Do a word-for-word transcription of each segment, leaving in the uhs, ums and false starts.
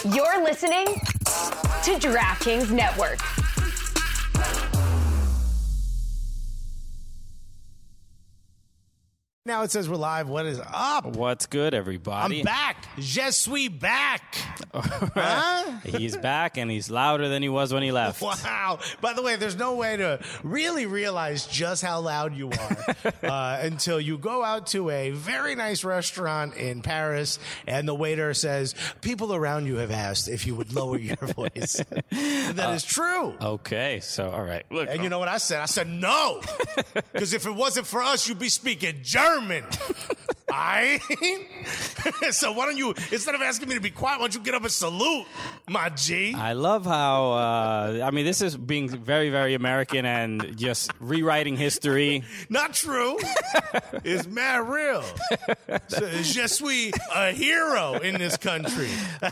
You're listening to DraftKings Network. Now it says we're live. What is up? What's good, everybody? I'm back. Je suis back. Huh? He's back, and he's louder than he was when he left. Wow. By the way, there's no way to really realize just how loud you are uh, until you go out to a very nice restaurant in Paris, and the waiter says, people around you have asked if you would lower your voice. That uh, is true. Okay, so, all right. Look, and you know what I said? I said, no. Because if it wasn't for us, you'd be speaking German. I so why don't you, instead of asking me to be quiet, why don't you get up and salute, my G? I love how uh, I mean, this is being very, very American and just rewriting history. Not true. It's mad real. So, je suis a hero in this country.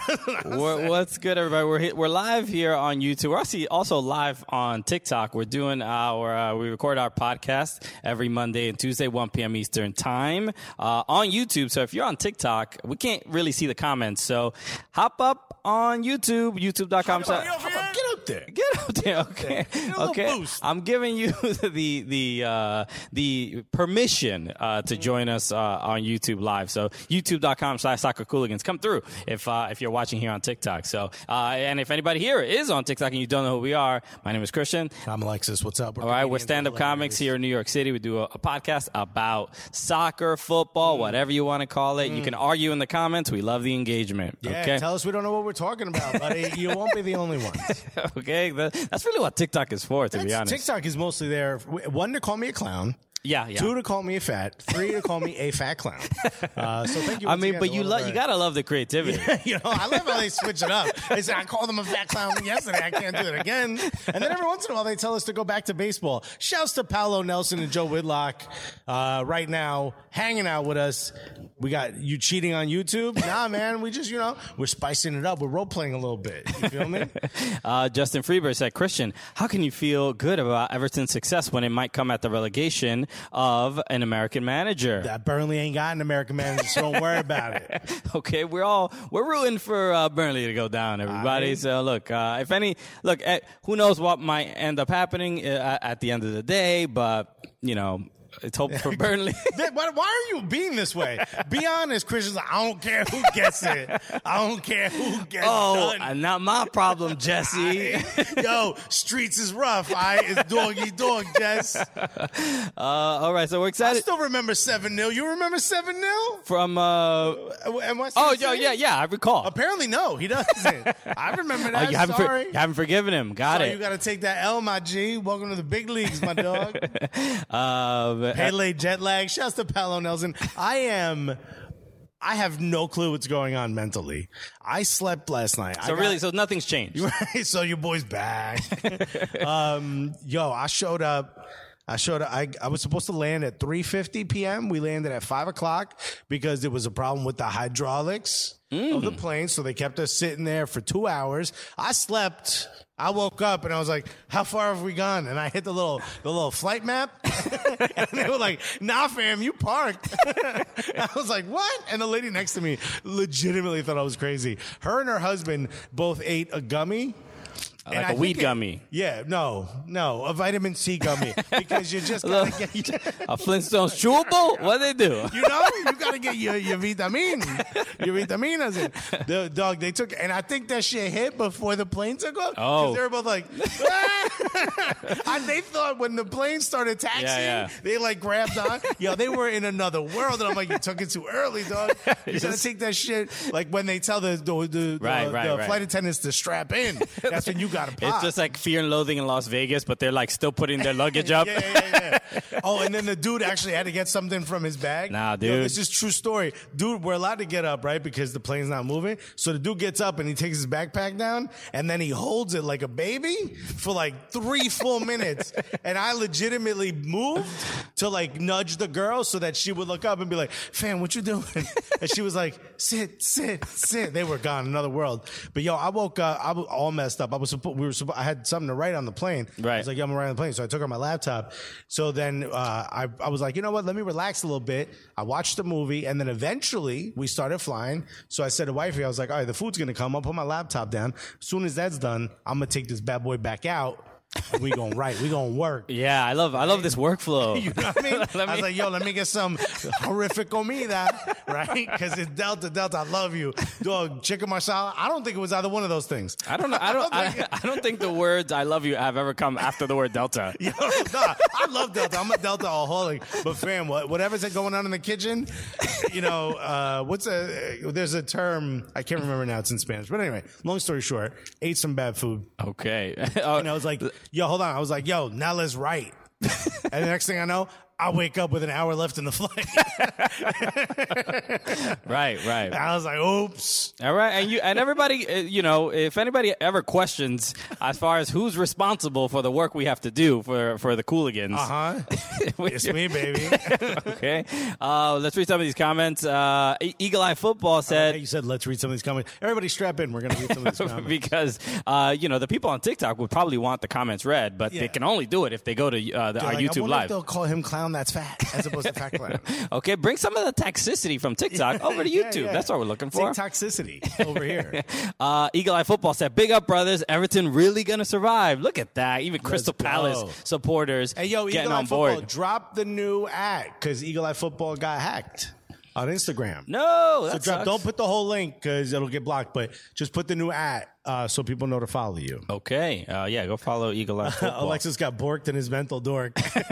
What What's good, everybody? We're we're live here on YouTube. We're also also live on TikTok. We're doing our uh, we record our podcast every Monday and Tuesday, one p.m. Eastern time. Uh, on YouTube. So if you're on TikTok, we can't really see the comments. So hop up on YouTube, youtube dot com. Get up there. Get up there. Okay. Okay. Boost. I'm giving you the the uh, the permission uh, to join us uh, on YouTube live. So youtube dot com slash soccer cooligans. Come through if uh, if you're watching here on TikTok. So uh, and if anybody here is on TikTok and you don't know who we are, my name is Christian. I'm Alexis. What's up? We're All right, we're stand-up comics here in New York City. We do a, a podcast about soccer, football, mm. whatever you want to call it. Mm. You can argue in the comments. We love the engagement. Yeah, okay? Tell us we don't know what we're talking about, buddy. You won't be the only ones. Okay, that's really what TikTok is for, to that's, be honest. TikTok is mostly there, one, to call me a clown. Yeah, yeah. Two, to call me a fat. Three, to call me a fat clown. Uh, so thank you. I mean, but you lo- you gotta love the creativity. Yeah, you know, I love how they switch it up. They say, I called them a fat clown yesterday. I can't do it again. And then every once in a while, they tell us to go back to baseball. Shouts to Paolo Nelson and Joe Whitlock uh, right now, hanging out with us. We got you cheating on YouTube? Nah, man. We just, you know, we're spicing it up. We're role playing a little bit. You feel me? uh, Justin Freeberg said, Christian, how can you feel good about Everton's success when it might come at the relegation of an American manager? That Burnley ain't got an American manager, so don't worry about it. Okay, we're all we're rooting for uh, Burnley to go down, everybody. I mean, so look, uh, if any, look, uh, who knows what might end up happening uh, at the end of the day, but you know. It's hope for Burnley. Why are you being this way? Be honest, Christian. I don't care who gets it. I don't care who gets oh, done. Uh, not my problem, Jesse. I, yo, streets is rough. I It's doggy dog, Jess. Uh, all right, so we're excited. I still remember seven nil. You remember seven nil? From, uh... Am I oh, yo, yeah, yeah, I recall. Apparently, no, he doesn't. I remember that. Oh, you haven't Sorry. For, you haven't forgiven him. Got so it. You got to take that L, my G. Welcome to the big leagues, my dog. uh, Pele jet lag. Shouts to Paolo Nelson. I am. I have no clue what's going on mentally. I slept last night. So I really, got, so nothing's changed. Right? So your boy's back. um, yo, I showed up. I showed up. I, I was supposed to land at three fifty p.m. We landed at five o'clock because there was a problem with the hydraulics mm. of the plane. So they kept us sitting there for two hours. I slept. I woke up and I was like, how far have we gone? And I hit the little the little flight map. And they were like, nah, fam, you parked. I was like, what? And the lady next to me legitimately thought I was crazy. Her and her husband both ate a gummy. Like and a weed it, gummy. Yeah, no, no, a vitamin C gummy. Because you just gotta get a Flintstones chewable? What they do? You know, you gotta get your your vitamin, your vitaminas in. The dog they took, and I think that shit hit before the plane took off. Oh, they were both like, and they thought when the plane started taxiing, yeah, yeah. they like grabbed on. Yo, they were in another world, and I'm like, you took it too early, dog. You gotta take that shit. Like when they tell the the, the, right, the, right, the right. flight attendants to strap in. That's when you gotta pop. It's just like Fear and Loathing in Las Vegas, but they're like still putting their luggage up. yeah, yeah, yeah. Oh, and then the dude actually had to get something from his bag. Nah, dude. Yo, this is true story. Dude, we're allowed to get up, right? Because the plane's not moving. So the dude gets up and he takes his backpack down and then he holds it like a baby for like three full minutes. And I legitimately moved to like nudge the girl so that she would look up and be like, fam, what you doing? And she was like, sit, sit, sit. They were gone, another world. But yo, I woke up, I was all messed up. I was supposed we were supposed I had something to write on the plane. Right. I was like, yeah, I'm gonna write on the plane. So I took out my laptop. So then uh, I I was like, you know what? Let me relax a little bit. I watched the movie, and then eventually we started flying. So I said to wifey, I was like, all right, the food's gonna come. I'll put my laptop down. As soon as that's done, I'm gonna take this bad boy back out. We gonna write. We gonna work. Yeah, I love I love this workflow. You know what I mean? Let I me- was like, yo, let me get some horrific comida, right? Because it's Delta, Delta. I love you, dog. Chicken marsala. I don't think it was either one of those things. I don't know. I don't. I, I don't think the words "I love you" have ever come after the word Delta. Yo, nah, I love Delta. I'm a Delta-aholic. But fam, what, whatever's going on in the kitchen, you know, uh, what's a? There's a term I can't remember now. It's in Spanish. But anyway, long story short, ate some bad food, Okay. Oh, and I was like, yo, hold on. I was like, yo, now let's write. And the next thing I know, I wake up with an hour left in the flight. right, right. I was like, oops. All right, and you and everybody, uh, you know, if anybody ever questions as far as who's responsible for the work we have to do for for the Cooligans, Uh huh. It's me, baby. okay. Uh, let's read some of these comments. Uh, E- Eagle Eye Football said. Hey, you said let's read some of these comments. Everybody strap in. We're going to read some of these comments. Because uh, you know the people on TikTok would probably want the comments read, but Yeah. they can only do it if they go to uh, the, They're our like, I YouTube wonder if live. they'll call him clown that's fat as opposed to fat clown. Okay, bring some of the toxicity from TikTok over to Yeah, YouTube. yeah. That's what we're looking for. Take toxicity over here. Uh, Eagle Eye Football said, "Big up, brothers. Everton really gonna survive. Look at that. Even Crystal go. Palace supporters Hey, yo, getting Eagle Eye on Football, board." drop the new ad because Eagle Eye Football got hacked on Instagram. No, So that drop, sucks. don't put the whole link because it'll get blocked, but just put the new ad uh, so people know to follow you. Okay, uh, yeah, go follow Eagle Eye Football. Alexis got borked in his mental dork.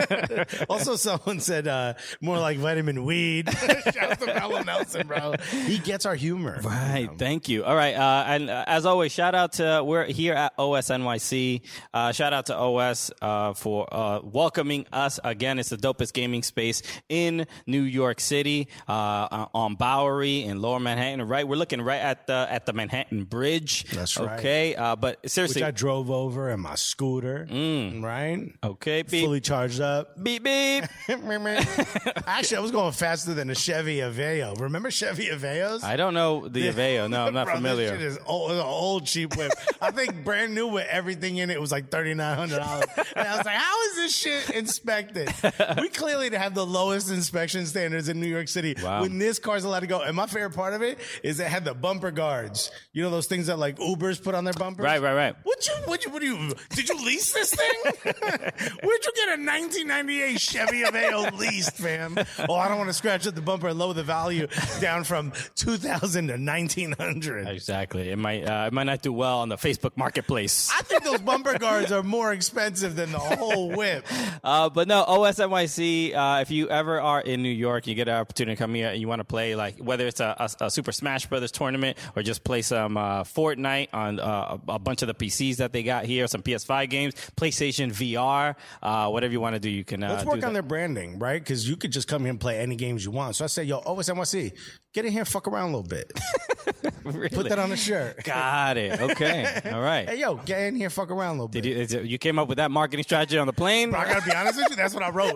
Also, someone said uh, more like vitamin weed. Shout out to Mello Nelson, bro. He gets our humor. Right, thank you. All right, uh, and uh, as always, shout out to we're here at O S N Y C. Uh, shout out to O S uh, for uh, welcoming us again. It's the dopest gaming space in New York City, uh, on Bowery in Lower Manhattan. Right, we're looking right at the at the Manhattan Bridge. That's right. Okay, uh, but Which seriously, I drove over in my scooter, right? okay, beep, Fully charged up. beep, beep. Actually, I was going faster than a Chevy Aveo. Remember Chevy Aveos? I don't know the Aveo. No, I'm not Bro, familiar. This shit is old, an old cheap whip. I think brand new with everything in it was like thirty-nine hundred dollars. And I was like, how is this shit inspected? We clearly have the lowest inspection standards in New York City. Wow. When this car's allowed to go. And my favorite part of it is it had the bumper guards. You know those things that like Ubers put on their bumpers? Right, right, right. What you, what you, what do you, did you lease this thing? Where'd you get a nineteen ninety-eight Chevy Aveo leased, fam? Oh, I don't want to scratch up the bumper and lower the value down from two thousand to nineteen hundred. Exactly. It might uh, it might not do well on the Facebook Marketplace. I think those bumper guards are more expensive than the whole whip. Uh, but no, O S N Y C, uh, if you ever are in New York, you get an opportunity to come here and you want to play, like, whether it's a, a, a Super Smash Brothers tournament or just play some uh, Fortnite on uh, a, a bunch of the P Cs that they got here, some P S five games, PlayStation V R, uh, whatever you want to do, you can uh, Let's do work that. on their branding, right? Because you could just come here and play any games you want. So I say, yo, O S N Y C, get in here and fuck around a little bit. Really? Put that on the shirt. Got it. Okay. All right. Hey, yo, get in here and fuck around a little bit. Did you, is it- you came up with that marketing strategy on the plane? Bro, I gotta be honest with you. That's what I wrote.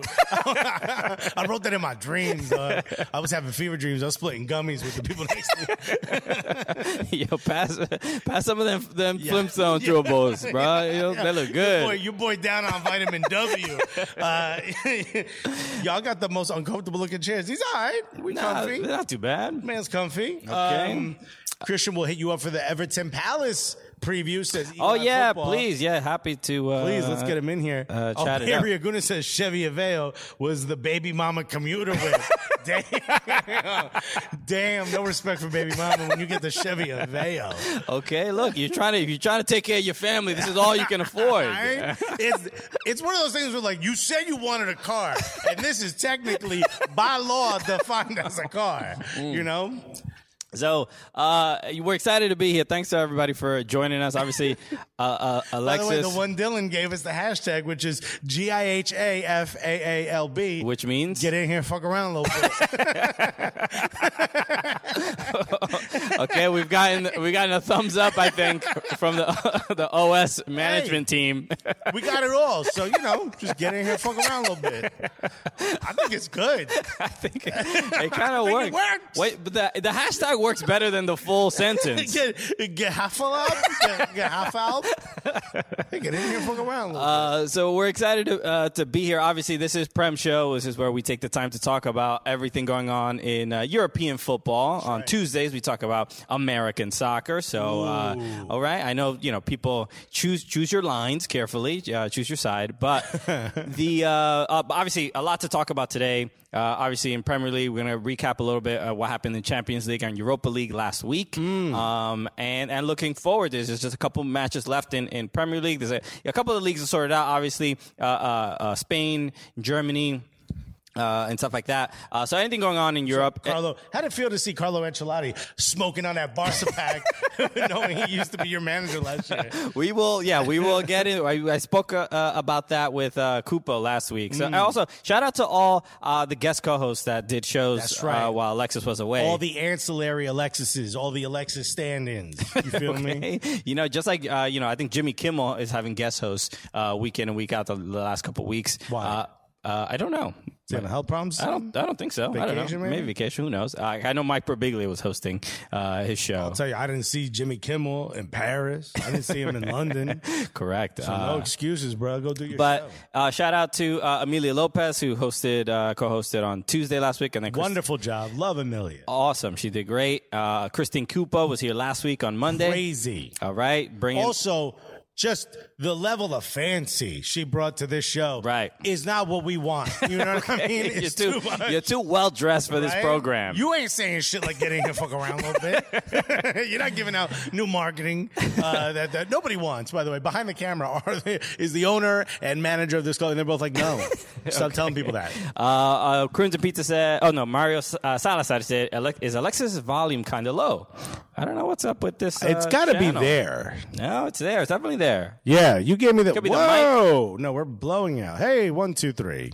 I wrote that in my dreams. Dog. I was having fever dreams. I was splitting gummies with the people next to me. Yo, pass pass some of them them Yeah. Flintstone Yeah. chewables, bro. Yo, they look good. Boy, you boy down on vitamin W. Uh, y'all got the most uncomfortable looking chairs. These all right. We Nah, comfy. they're not too bad. Man's comfy. Okay. Um, Christian will hit you up for the Everton Palace preview. Says Oh Eagle Eye yeah, Football. please, yeah, happy to. Uh, Please, let's get him in here. uh, oh, chat it up. Perry Aguna says Chevy Aveo was the baby mama commuter whip. Damn. Damn, no respect for baby mama when you get the Chevy Aveo. Okay, look, you're trying to if you're trying to take care of your family, this is all you can afford. Right? It's, it's one of those things where, like, you said you wanted a car, and this is technically, by law, defined as a car. You know? So uh, we're excited to be here. Thanks to everybody for joining us. Obviously, uh, uh, By Alexis, the way, the one Dylan gave us the hashtag, which is G I H A F A A L B. which means Get in here and fuck around a little bit. Okay, we've gotten we've gotten a thumbs up, I think, from the the O S management hey, team. We got it all. So, you know, just get in here and fuck around a little bit. I think it's good. I think it, it kind of works. It works. Wait, but the, the hashtag works better than the full sentence. get, get half out. Get, get half out. Hey, get in here and fuck around a little uh, bit. So we're excited to, uh, to be here. Obviously, this is Prem Show. This is where we take the time to talk about everything going on in uh, European football. That's on right. Tuesdays, we talk about American soccer. So, uh, all right, I know, you know, people choose choose your lines carefully, uh, choose your side. But the uh, uh, obviously, a lot to talk about today. Uh, obviously, in Premier League, we're going to recap a little bit of what happened in Champions League and Europa League last week. Mm. Um, and, and looking forward, there's just a couple matches left in, in Premier League. There's a, a couple of leagues are sorted out, obviously, uh, uh, uh, Spain, Germany, Uh, and stuff like that. Uh, so anything going on in Europe? So, Carlo, how'd it feel to see Carlo Ancelotti smoking on that Barca pack, knowing he used to be your manager last year? We will, yeah, we will get in. I, I spoke uh, about that with uh, Kupo last week. So mm. also, shout out to all uh, the guest co-hosts that did shows That's right. uh, while Alexis was away. All the ancillary Alexises, all the Alexis stand-ins. You feel okay. me? You know, just like, uh, you know, I think Jimmy Kimmel is having guest hosts uh, week in and week out the, the last couple of weeks. Why? Uh, uh, I don't know. Is he having health problems? I don't. I don't think so. Vacation, I don't know. maybe? maybe vacation. Who knows? I, I know Mike Birbiglia was hosting uh, his show. I'll tell you, I didn't see Jimmy Kimmel in Paris. I didn't see him in London. Correct. So uh, no excuses, bro. Go do your but, show. But uh, shout out to uh, Amelia Lopez, who hosted, uh, co-hosted on Tuesday last week, and then Christ- wonderful job. Love Amelia. Awesome. She did great. Uh, Christine Kupo was here last week on Monday. Crazy. All right. Bring also. Just the level of fancy she brought to this show right. is not what we want. You know what okay. I mean? It's you're too, too much. You're too well dressed for right? this program. You ain't saying shit like get in here, fuck around a little bit. You're not giving out new marketing uh, that, that nobody wants. By the way, behind the camera are the, is the owner and manager of this club, and they're both like, no, stop okay. telling people that. Uh, uh, Crimson Pizza said, "Oh no, Mario uh, Salazar said, is Alexis' volume kind of low? I don't know what's up with this. Uh, it's got to be channel. there. No, it's there. It's definitely there. Yeah, you gave me the. Could Whoa! The no, we're blowing out. Hey, one, two, three.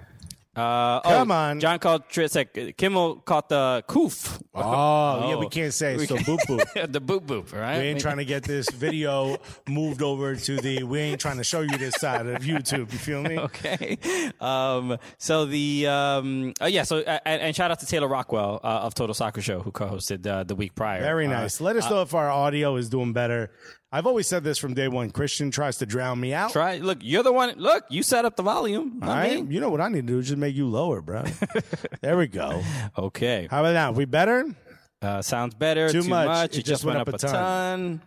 Uh, Come oh, on. John called Tritzek. Kimmel caught the coof. Oh, oh, yeah, we can't say it, so boop boop. The boop boop, right? We ain't trying to get this video moved over to the, we ain't trying to show you this side of YouTube. You feel me? Okay. Um, so the, um, oh yeah, so, uh, and, and shout out to Taylor Rockwell uh, of Total Soccer Show, who co-hosted uh, the week prior. Very nice. Uh, Let us uh, know if our audio is doing better. I've always said this from day one. Christian tries to drown me out. Try. Look, you're the one. Look, you set up the volume. All right. You know what I need to do is just make you lower, bro. There we go. Okay. How about now? We better? Uh, sounds better. Too, Too much. much. It, it just went, went up, up a ton. ton.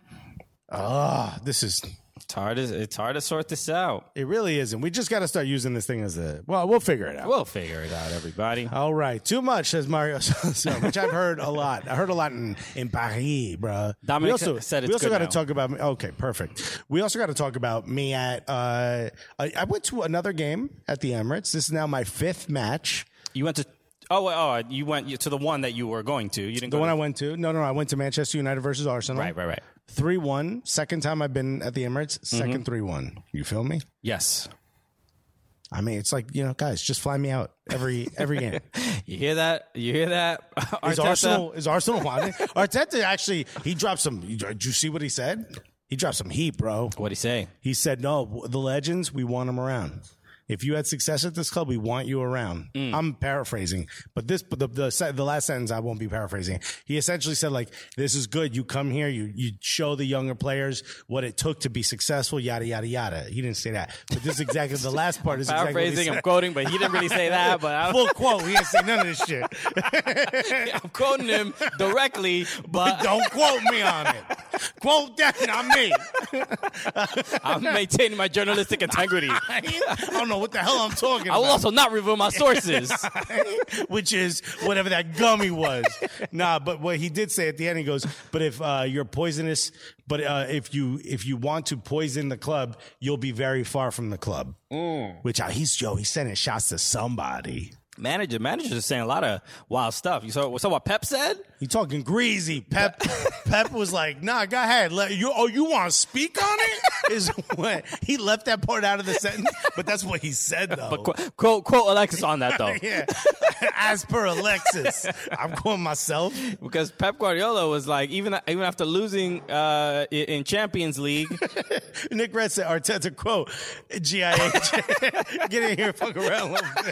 Ah, oh, this is... It's hard, to, it's hard to sort this out. It really isn't. We just got to start using this thing as a... Well, we'll figure it out. We'll figure it out, everybody. All right. Too much, says Mario so, which I've heard a lot. I heard a lot in, in Paris, bro. Dominic we also, said it's We also got to now. talk about... Okay, perfect. We also got to talk about me at... Uh, I, I went to another game at the Emirates. This is now my fifth match. You went to... Oh, oh, you went to the one that you were going to. You didn't the go one to... I went to. No, no, I went to Manchester United versus Arsenal. Right, right, right. three one. Second time I've been at the Emirates. Second mm-hmm. three one. You feel me? Yes. I mean, it's like, you know, guys, just fly me out every every game. You hear that? You hear that? Is Arsenal is Arsenal watching? Arteta actually, he dropped some. Did you see what he said? He dropped some heat, bro. What'd he say? He said, no, the legends, we want them around. If you had success at this club, we want you around. Mm. I'm paraphrasing, but this, but the, the the last sentence I won't be paraphrasing. He essentially said, like, this is good. You come here, you you show the younger players what it took to be successul. Yada yada yada. He didn't say that, but this is exactly the last part. Is paraphrasing. Exactly I'm quoting, but he didn't really say that. But I full quote. He didn't say none of this shit. I'm quoting him directly, but, but don't quote me on it. Quote that, not me. I'm maintaining my journalistic integrity. I don't know what the hell I'm talking about. I will also not reveal my sources. Which is whatever that gummy was. Nah, but what he did say at the end, he goes, but if uh, you're poisonous, but uh, if you if you want to poison the club, you'll be very far from the club. Mm. Which uh, he's, yo, he's sending shots to somebody. Manager, managers are saying a lot of wild stuff. You saw, saw what Pep said? You talking greasy. Pep Pep was like, nah, go ahead. Let you oh, you want to speak on it? Is what he left that part out of the sentence, but that's what he said though. But quote, quote, quote Alexis on that though. Yeah. As per Alexis. I'm quoting myself. Because Pep Guardiola was like, even even after losing uh, in Champions League. Nick Red said, Arteta, quote, G I H. Get in here and fuck around a little bit.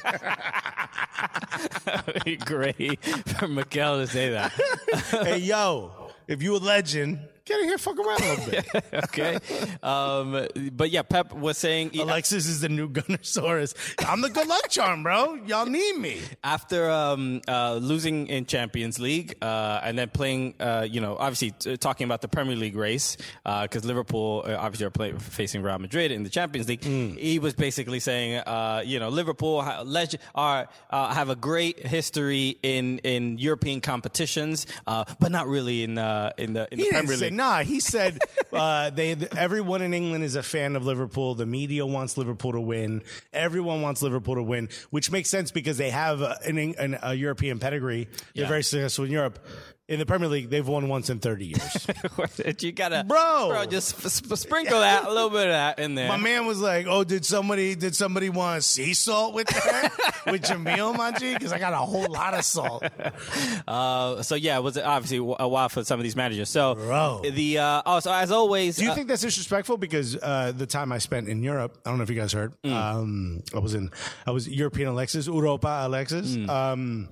That'd be great for Mikel to say that. Hey, yo, if you a legend, get in here, fuck around a little bit. Okay. Um, but yeah, Pep was saying... Alexis is the new Gunnersaurus. I'm the good luck charm, bro. Y'all need me. After um, uh, losing in Champions League uh, and then playing, uh, you know, obviously t- talking about the Premier League race, because uh, Liverpool uh, obviously are play- facing Real Madrid in the Champions League, mm. he was basically saying, uh, you know, Liverpool ha- leg- are uh, have a great history in, in European competitions, uh, but not really in, uh, in the, in the he Premier didn't say, League. Nah, he said uh, they everyone in England is a fan of Liverpool. The media wants Liverpool to win. Everyone wants Liverpool to win, which makes sense because they have an, an, a European pedigree. They're Yeah. very successful in Europe. In the Premier League, they've won once in thirty years. You gotta, Bro. bro, just sp- sprinkle that a little bit of that in there. My man was like, "Oh, did somebody did somebody want sea salt with that with Jamil, my G? Because I got a whole lot of salt." Uh, so yeah, it was obviously a while for some of these managers. So Bro. the uh, oh, so as always, Do you uh, think that's disrespectful? Because uh, the time I spent in Europe, I don't know if you guys heard. Mm. Um, I was in, I was European Alexis, Europa Alexis. Mm. Um,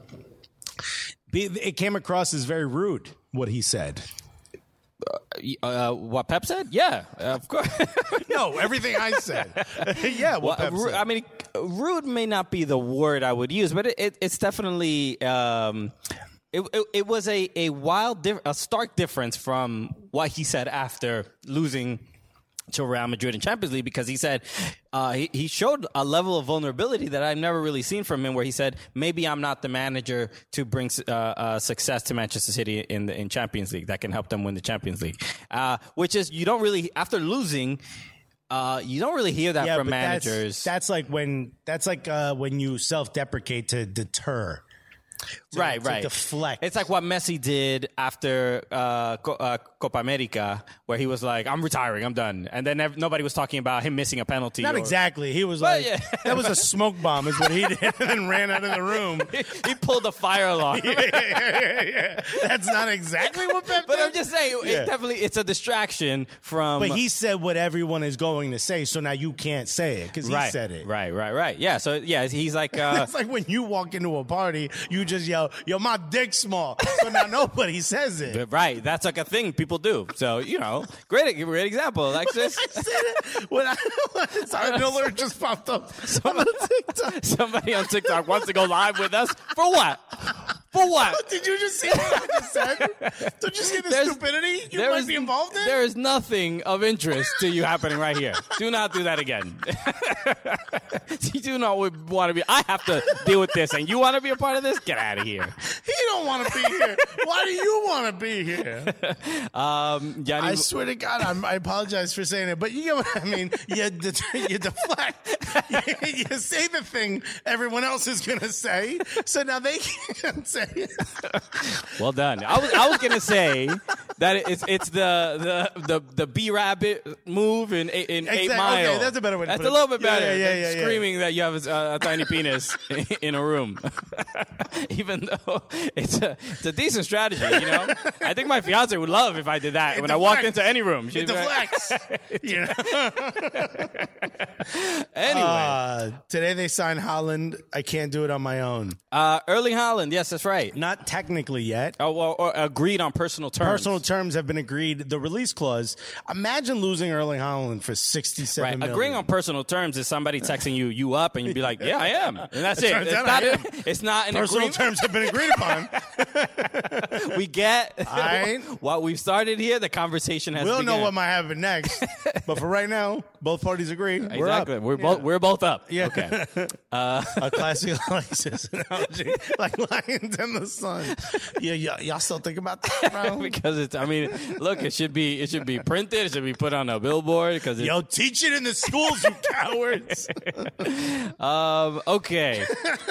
it came across as very rude what he said. uh, what Pep said? Yeah, of course. No, everything I said. Yeah, what Well, Pep ru- said. I mean, rude may not be the word I would use, but it, it, it's definitely. Um, It, it, it was a, a wild, diff- a stark difference from what he said after losing to Real Madrid in Champions League, because he said uh, he, he showed a level of vulnerability that I've never really seen from him, where he said, maybe I'm not the manager to bring uh, uh, success to Manchester City in the in Champions League that can help them win the Champions League, uh, which is, you don't really, after losing, Uh, you don't really hear that yeah, from but managers. That's, that's like when that's like uh, when you self-deprecate to deter. To, right, to right. deflect. It's like what Messi did after uh, Co- uh, Copa America, where he was like, "I'm retiring, I'm done," and then ev- nobody was talking about him missing a penalty. Not or- exactly. He was Well, like, yeah. that was a smoke bomb, is what he did, and then ran out of the room. He pulled a fire alarm. yeah, yeah, yeah, yeah. That's not exactly what Pep But did. I'm just saying, Yeah. it definitely, it's a distraction from. But he said what everyone is going to say, so now you can't say it because he right, said it. right, right, right. Yeah. So yeah, he's like, uh, It's like when you walk into a party, you just yell, "Yo, my dick's small," so now nobody says it. right. That's like a thing people do. So you know, great, great example, Alexis. I said it when I sorry, an alert just popped up on the TikTok. Somebody on TikTok wants to go live with us for what? For what? Did you just see what I just said? Did you see the There's- stupidity you there might is- be involved in? There is nothing of interest to you happening right here. Do not do that again. You do not want to be. I have to deal with this, and you want to be a part of this? Get out of here. He don't want to be here. Why do you want to be here? Um, Gianni, I swear to God, I'm, I apologize for saying it, but you get what I mean. You, de- you deflect. You, you say the thing everyone else is going to say, so now they can't say it. well done. I was I was gonna say that it's it's the the the, the B Rabbit move in eight, in Exactly. Eight Mile. Okay, that's a better way to That's put a it. little bit Yeah, better. yeah, yeah, than yeah, yeah. screaming that you have a, a tiny penis in a room, even though it's a it's a decent strategy. You know, I think my fiance would love if I did that It when I walked deflects. into any room. It She'd be like- deflects. You know? Anyway, Uh, today they signed Holland. I can't do it on my own. uh, Erling Haaland. Yes, that's right. Not technically yet. Oh, well, or agreed on personal terms. Personal terms have been agreed. The release clause. Imagine losing Erling Haaland for sixty-seven Right, million. agreeing on personal terms is somebody texting you "you up" and you'd be like, "Yeah, I am," and that's it. turns It's out not, I am. it's not an Personal agreement. terms have been agreed upon. We get right. what we've started here. The conversation has. We'll begun. know what might happen next. But for right now, both parties agree. We're up. Exactly. We're both we're both up. Yeah. Okay. A classic Alexis analogy, like lying and the Sun. Yeah, yeah, y'all still think about that, bro? Because it's, I mean, look, it should be, it should be printed. It should be put on a billboard. Because yo, teach it in the schools, you cowards. um, okay.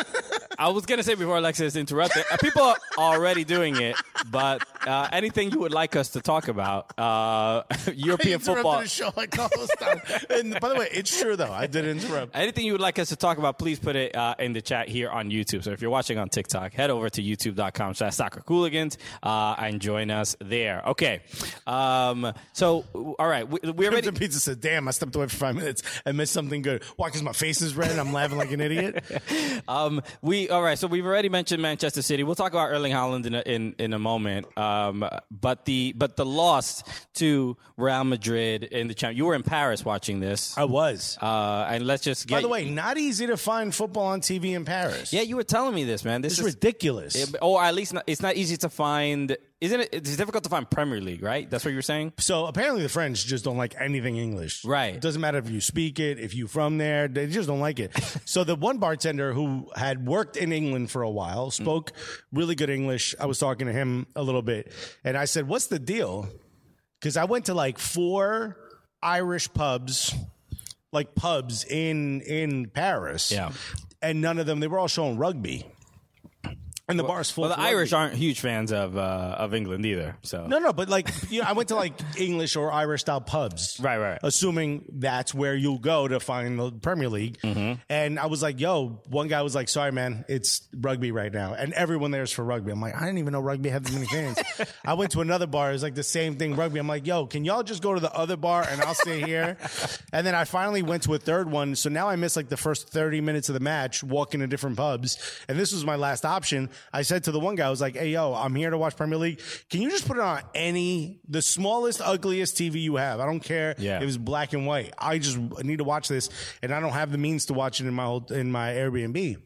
I was gonna say before Alexis interrupted, uh, people are already doing it, but uh, anything you would like us to talk about, uh, European football. The show like all those times. And by the way, it's true though. I did interrupt. Anything you would like us to talk about, please put it uh, in the chat here on YouTube. So if you're watching on TikTok, head over to youtube.com slash soccer cooligans uh, and join us there. Okay. Um, so, all right. We, we already. Crimson Pizza said, damn, I stepped away for five minutes and missed something good. Why? Because my face is red and I'm laughing like an idiot? um, we All right. So we've already mentioned Manchester City. We'll talk about Erling Haaland in a, in, in a moment. Um, but the but the loss to Real Madrid in the champ. You were in Paris watching this. I was. Uh, and let's just get. By the way, not easy to find football on T V in Paris. Yeah, you were telling me this, man. This it's is ridiculous. It, or at least not, it's not easy to find. Isn't it? It's difficult to find Premier League, right? That's what you were saying? So apparently the French just don't like anything English. Right. It doesn't matter if you speak it, if you're from there, they just don't like it. So the one bartender who had worked in England for a while, spoke mm. really good English. I was talking to him a little bit. And I said, what's the deal? Because I went to like four Irish pubs, like pubs in, in Paris. Yeah. And none of them, they were all showing rugby. And the well, bar's full. Well, the rugby. Irish aren't huge fans of uh, of England either. So no, no, but like you know, I went to like English or Irish style pubs, right, right. Assuming that's where you'll go to find the Premier League. Mm-hmm. And I was like, "Yo," one guy was like, "Sorry, man, it's rugby right now," and everyone there is for rugby. I'm like, I didn't even know rugby had this many fans. I went to another bar. It was like the same thing, rugby. I'm like, "Yo, can y'all just go to the other bar and I'll stay here?" And then I finally went to a third one. So now I missed like the first thirty minutes of the match, walking to different pubs, and this was my last option. I said to the one guy, I was like, hey, yo, I'm here to watch Premier League. Can you just put it on any, the smallest, ugliest T V you have? I don't care yeah. if it's black and white. I just need to watch this, and I don't have the means to watch it in my whole, in my Airbnb.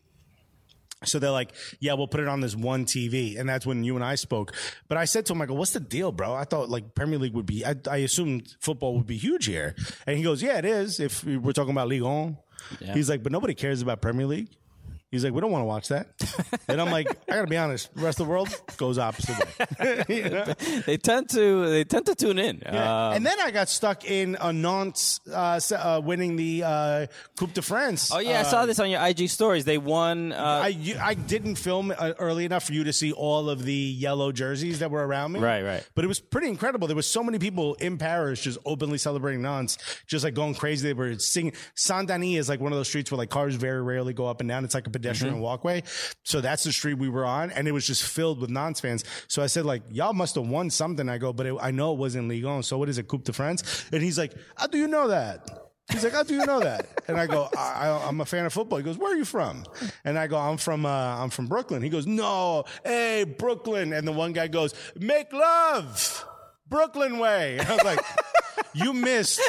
So they're like, yeah, we'll put it on this one T V. And that's when you and I spoke. But I said to him, I go, what's the deal, bro? I thought like Premier League would be, I, I assumed football would be huge here. And he goes, yeah, it is. If we're talking about Ligue one. Yeah. He's like, but nobody cares about Premier League. He's like, we don't want to watch that. And I'm like, I got to be honest. The rest of the world goes opposite way. You know? They tend to they tend to tune in. Yeah. Um, and then I got stuck in a Nantes uh, uh, winning the uh, Coupe de France. Oh, yeah. Uh, I saw this on your I G stories. They won. Uh, I, I didn't film uh, early enough for you to see all of the yellow jerseys that were around me. Right, right. But it was pretty incredible. There was so many people in Paris just openly celebrating Nantes, just like going crazy. They were singing. Saint-Denis is like one of those streets where like cars very rarely go up and down. It's like a pedestrian mm-hmm. walkway. So that's the street we were on, and it was just filled with Nantes fans. So I said, like, y'all must have won something. I go, but it, I know it wasn't Ligue one. So what is it, Coupe de France? And he's like, how do you know that? He's like, how do you know that? And I go, I, I, I'm a fan of football. He goes, where are you from? And I go, I'm from, uh, I'm from Brooklyn. He goes, no, hey, Brooklyn. And the one guy goes, make love, Brooklyn way. And I was like, you missed.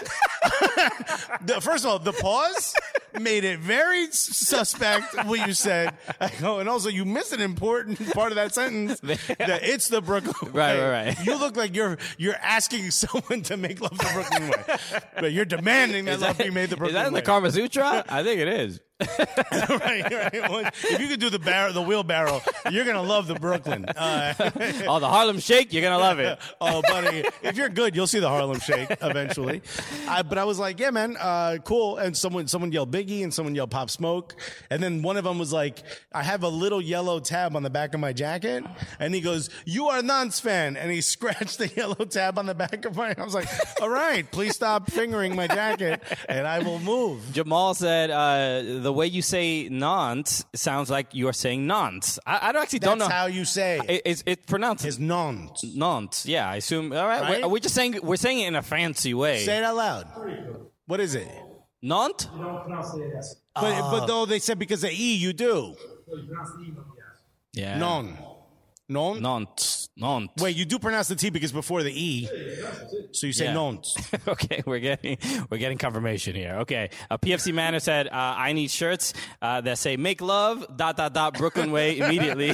the, first of all, the pause made it very suspect what you said. I go, and also you missed an important part of that sentence. That it's the Brooklyn right, way. Right, right. You look like you're you're asking someone to make love the Brooklyn way, but you're demanding that, that love be made the Brooklyn way. Is that in way. the Kama Sutra? I think it is. right, right. Well, if you could do the barrel, the wheelbarrow, you're gonna love the Brooklyn. Uh, oh, the Harlem Shake, you're gonna love it. Oh, buddy, if you're good, you'll see the Harlem Shake eventually. I, but I was like, yeah, man, uh, cool. And someone, someone yelled Biggie, and someone yelled Pop Smoke, and then one of them was like, I have a little yellow tab on the back of my jacket, and he goes, you are a Nantes fan, and he scratched the yellow tab on the back of my. I was like, all right, please stop fingering my jacket, and I will move. Jamal said, uh, the way you say Nantes sounds like you're saying Nantes. I, I don't actually That's don't know. That's how you say it. It, it's, it's pronounced. It's Nantes. Nantes. Yeah, I assume. All right. right? We're, we're just saying, we're saying it in a fancy way. Say it out loud. What is it? Nantes? You don't pronounce the S. But, uh, but though they said because of E, you do. So you pronounce the E, not the S. Yeah. Non. Non? Nantes. Nantes. Wait, you do pronounce the T because before the E. So you say Yeah. Nantes. Okay, we're getting we're getting confirmation here. Okay, uh, P F C Manor said, uh, I need shirts uh, that say "Make love dot dot dot Brooklyn way" immediately.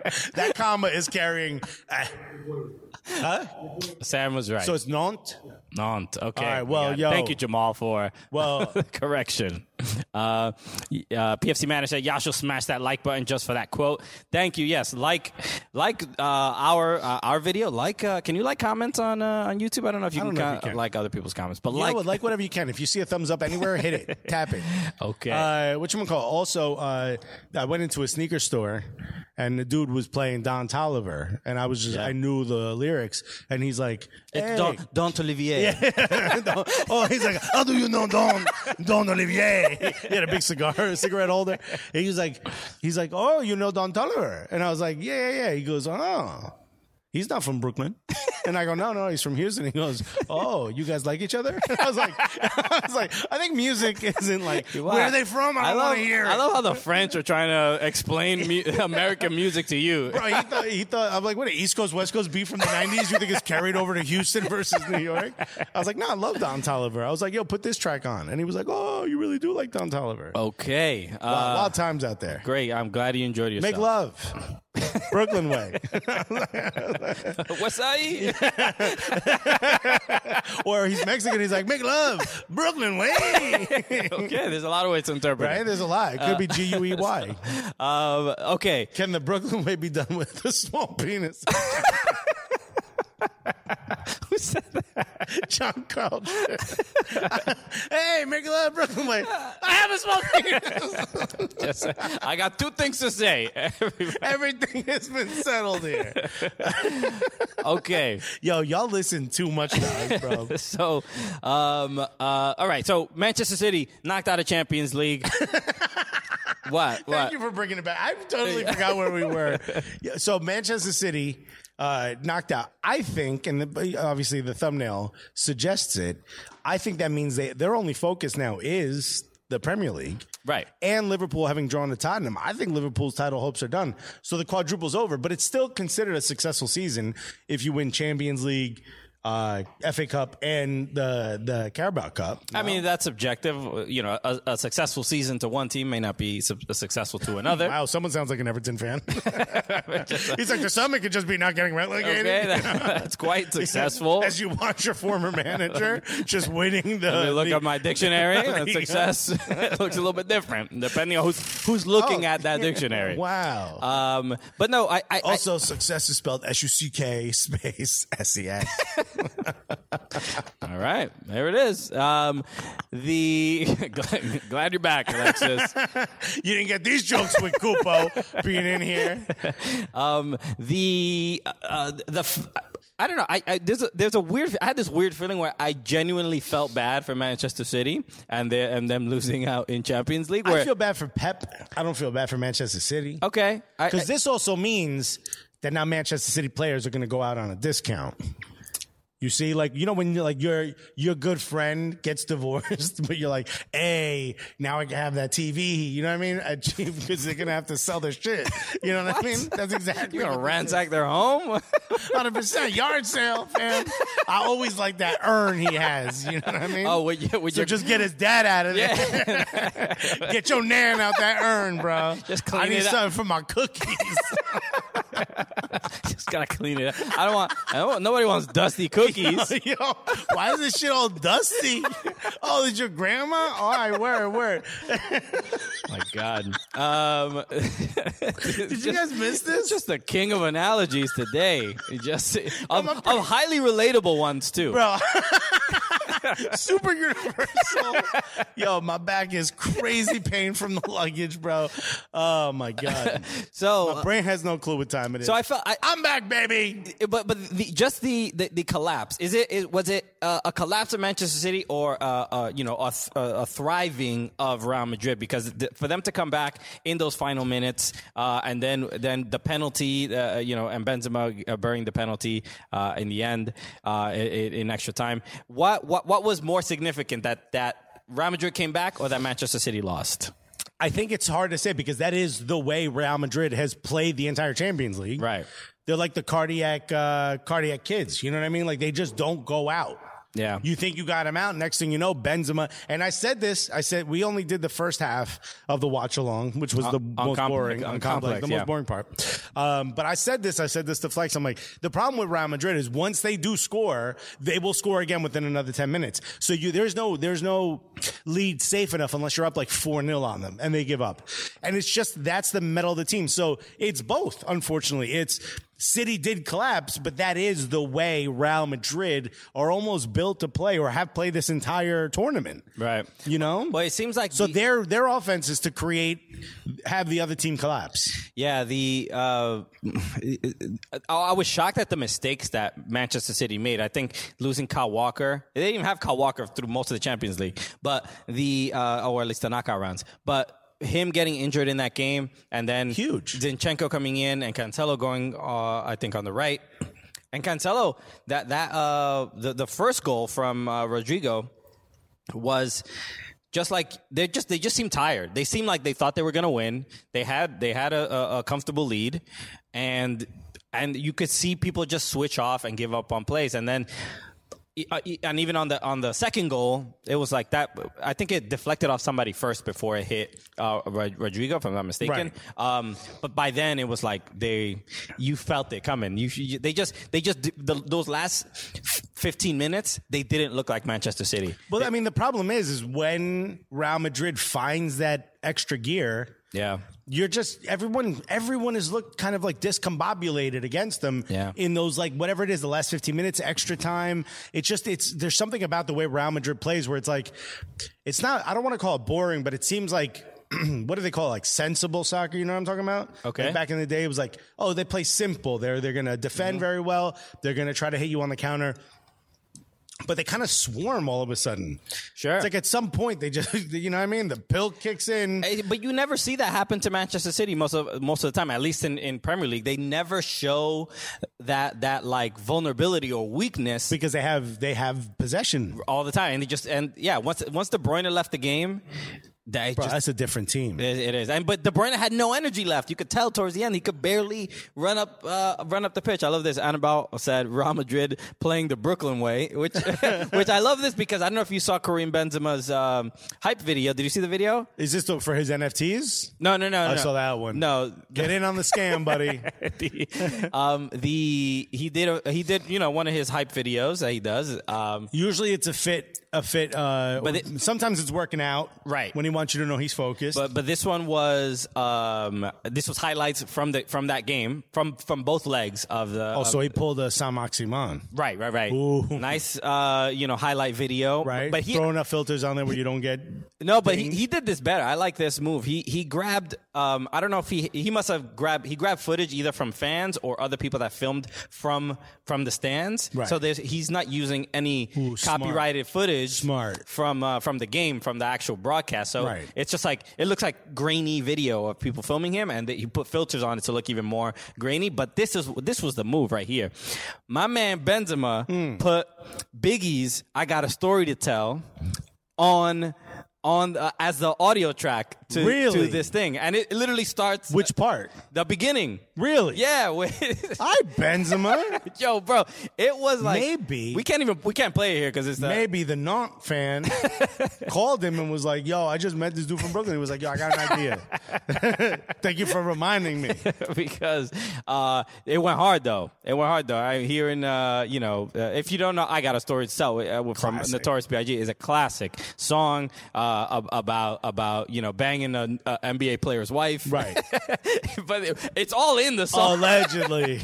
That comma is carrying. Uh, huh? Sam was right. So it's Nantes. Nantes. Okay. All right, well, Yeah. yo. Thank you, Jamal, for Well- the correction. Uh, uh, P F C manager said, y'all should smash that like button just for that quote. Thank you. Yes, like like uh, our uh, our video. Like, uh, can you like comments on uh, on YouTube? I don't know if you I can, don't know if co- you can. like other people's comments, but You like, know what, like whatever you can. If you see a thumbs up anywhere, hit it, tap it. Okay. Uh, what you call? Also, uh, I went into a sneaker store, and the dude was playing Don Toliver, and I was just I knew the lyrics, and he's like, hey. Don, Don Olivier. Don- oh, he's like, how do you know Don Don Olivier? He had a big cigar, a cigarette holder. And he was like, he's like, oh, you know Don Toliver? And I was like, yeah, yeah, yeah. He goes, oh, he's not from Brooklyn. And I go, no, no, he's from Houston. He goes, oh, you guys like each other? I was like, I was like, I think music isn't like, where are they from? I don't love, want to hear it. I love how the French are trying to explain mu- American music to you. Bro, he thought, he thought, I'm like, what, East Coast, West Coast beef from the nineties? You think it's carried over to Houston versus New York? I was like, no, I love Don Toliver. I was like, yo, put this track on. And he was like, oh, you really do like Don Toliver. Okay. Uh, Wild, wild times out there. Great. I'm glad you enjoyed yourself. Make love. Brooklyn way. What's that? Or he's Mexican, he's like, make love. Brooklyn way. Okay, there's a lot of ways to interpret Right? it. There's a lot. It could be G U E Y. Um, okay. Can the Brooklyn way be done with a small penis? Who said that? John Carl. Hey, make love Brooklyn way. I have a small penis. Just, I got two things to say. Everything has been settled here. Okay. Yo, y'all listen too much to us, bro. So, um, uh, all right. So, Manchester City knocked out of Champions League. What? Thank What? you for bringing it back. I totally forgot where we were. Yeah, so Manchester City uh, knocked out. I think, and the, obviously the thumbnail suggests it, I think that means they, their only focus now is the Premier League. Right. And Liverpool having drawn to Tottenham. I think Liverpool's title hopes are done. So the quadruple's over, but it's still considered a successful season if you win Champions League, uh, F A Cup, and the the Carabao Cup. I mean, that's subjective. You know, a, a successful season to one team may not be su- successful to another. Wow, someone sounds like an Everton fan. He's like, to some, it could just be not getting relegated. Okay, that, that's quite successful. As you watch your former manager just winning the. Let me look the, up my dictionary. And success looks a little bit different depending on who's who's looking Oh, at that dictionary. Wow. Um, but no, I, I also, success is spelled S U C K space S E S. I, all right, there it is. Um, the glad, glad you're back, Alexis. You didn't get these jokes with Kupo being in here. Um, the uh, the. F- I don't know. I, I there's a there's a weird. I had this weird feeling where I genuinely felt bad for Manchester City and they and them losing out in Champions League. Where, I feel bad for Pep. I don't feel bad for Manchester City. okay, I- Because I- this also means that now Manchester City players are going to go out on a discount. You see, like, you know, when you're like your your good friend gets divorced, but you're like, hey, now I can have that T V. You know what I mean? Because they're gonna have to sell their shit. You know what, I mean? That's exactly. you're gonna what ransack their home. Hundred percent yard sale, fam. I always like that urn he has. You know what I mean? Oh, would you, would So you just get his dad out of there. Yeah. Get your nan out that urn, bro. Just clean I need it up. something for my cookies. Just gotta clean it up. I don't want. I don't want. Nobody wants dusty cookies. Yo, why is this shit all dusty? Oh, is your grandma? All right, word, word. My God. Um, Did you guys miss this? just the king of analogies today. Just of, of highly relatable ones too. Bro. Super universal. Yo, my back is crazy pain from the luggage, bro. Oh my God. So, My brain has no clue what time it is. so I felt. I, I'm back, baby. But but the, just the, the, the collapse is it is, was it uh, a collapse of Manchester City or uh, uh, you know a, th- a thriving of Real Madrid, because th- for them to come back in those final minutes uh, and then then the penalty uh, you know and Benzema uh, burying the penalty uh, in the end uh, in, in extra time, what what what was more significant, that that Real Madrid came back or that Manchester City lost? I think it's hard to say because that is the way Real Madrid has played the entire Champions League. Right. They're like the cardiac uh, cardiac kids. You know what I mean? Like they just don't go out. Yeah. You think you got him out. Next thing you know, Benzema. And I said this. I said we only did the first half of the watch along, which was the on most complex- boring, on on complex, complex, the yeah. most boring part. Um, but I said this. I said this to Flex. I'm like, the problem with Real Madrid is once they do score, they will score again within another ten minutes. So you, there's no, there's no lead safe enough unless you're up like four nil on them and they give up. And it's just, that's the metal of the team. So it's both, unfortunately. It's, City did collapse, but that is the way Real Madrid are almost built to play or have played this entire tournament. Right. You know? Well, it seems like So the- their their offense is to create, have the other team collapse. Yeah, the uh, I was shocked at the mistakes that Manchester City made. I think losing Kyle Walker, they didn't even have Kyle Walker through most of the Champions League, but the uh, or at least the knockout rounds, but. Him getting injured in that game, and then Huge. Zinchenko coming in, and Cancelo going, uh, I think, on the right, and Cancelo that that uh, the the first goal from uh, Rodrigo was just like they just they just seemed tired. They seemed like they thought they were going to win. They had they had a, a, a comfortable lead, and and you could see people just switch off and give up on plays, and then. And even on the on the second goal, it was like that. I think it deflected off somebody first before it hit uh, Rodrigo, if I'm not mistaken. Right. Um, but by then, it was like they, you felt it coming. You, you they just they just the, those last fifteen minutes, they didn't look like Manchester City. Well, I mean, the problem is, is when Real Madrid finds that extra gear. Yeah. You're just everyone. Everyone is looked kind of like discombobulated against them Yeah. in those like whatever it is, the last fifteen minutes, extra time. It's just it's there's something about the way Real Madrid plays where it's like it's not. I don't want to call it boring, but it seems like what do they call it? Like sensible soccer? You know what I'm talking about? Okay. Like back in the day, it was like oh they play simple. They're they're gonna defend Mm-hmm. very well. They're gonna try to hit you on the counter. But they kind of swarm all of a sudden. Sure. It's like at some point they just, you know what I mean? The pill kicks in. Eh, But you never see that happen to Manchester City most of most of the time. At least in, in Premier League, they never show that that like vulnerability or weakness Because they have they have possession. all the time. And they just and yeah, once once De Bruyne left the game, that Bro, just that's a different team. It, it is, and but De Bruyne had no energy left. You could tell towards the end he could barely run up, uh, run up the pitch. I love this. Annabelle said Real Madrid playing the Brooklyn way, which, which I love this because I don't know if you saw Karim Benzema's um, hype video. Did you see the video? Is this the- for his N F Ts? No, no, no. I no. saw that one. No, Get in on the scam, buddy. the, um, the he did a, he did you know one of his hype videos that he does. Um, Usually it's a fit, a fit. Uh, But it- sometimes it's working out. Right. When he wants you to know he's focused. But but this one was um, this was highlights from the from that game from from both legs of the. oh, of- so he pulled a Saint Maximin. Right, right, right. Ooh. Nice, uh, you know, highlight video. Right. But he Throwing up filters on there where you don't get. no, but he, he did this better. I like this move. He he grabbed. Um, I don't know if he he must have grabbed. He grabbed footage either from fans or other people that filmed from from the stands. Right. So there's he's not using any Ooh, smart. copyrighted footage. Smart. From uh, from the game from the actual broadcast. So Right. it's just like it looks like grainy video of people filming him, and they, he put filters on it to look even more grainy. But this is this was the move right here. My man Benzema Mm. put Biggie's "I Got a Story to Tell" on on uh, as the audio track to, Really? to this thing, and it literally starts Which part? the beginning. Really? Yeah, with- Hi, Benzema. yo, bro, it was like Maybe. we can't even we can't play it here because it's the, Maybe the Nantes fan called him and was like, yo, I just met this dude from Brooklyn. He was like, yo, I got an idea. Thank you for reminding me. because uh, it went hard though. It went hard though. I hearing uh, you know, uh, if you don't know, I Got a Story to Tell uh, from Classic. Notorious B I G is a classic song uh, ab- about about you know banging an N B A player's wife. Right. But it, it's all in the song. Allegedly.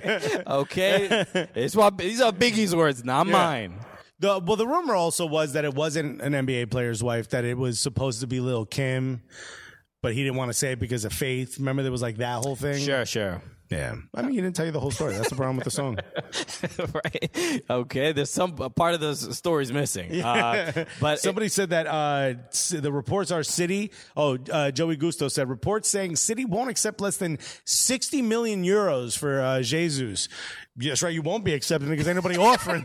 Okay, it's what these are Biggie's words, not mine. The, well, the rumor also was that it wasn't an N B A player's wife, that it was supposed to be Lil' Kim, but he didn't want to say it because of faith. Remember there was like that whole thing? Sure, sure. Yeah. I mean, he didn't tell you the whole story. That's the problem with the song. Right. Okay. There's some a part of the story's missing. Uh, but Somebody said that uh, s- the reports are City. Oh, uh, Joey Gusto said reports saying City won't accept less than sixty million euros for uh, Jesus. Yes, right. You won't be accepting it because ain't nobody offering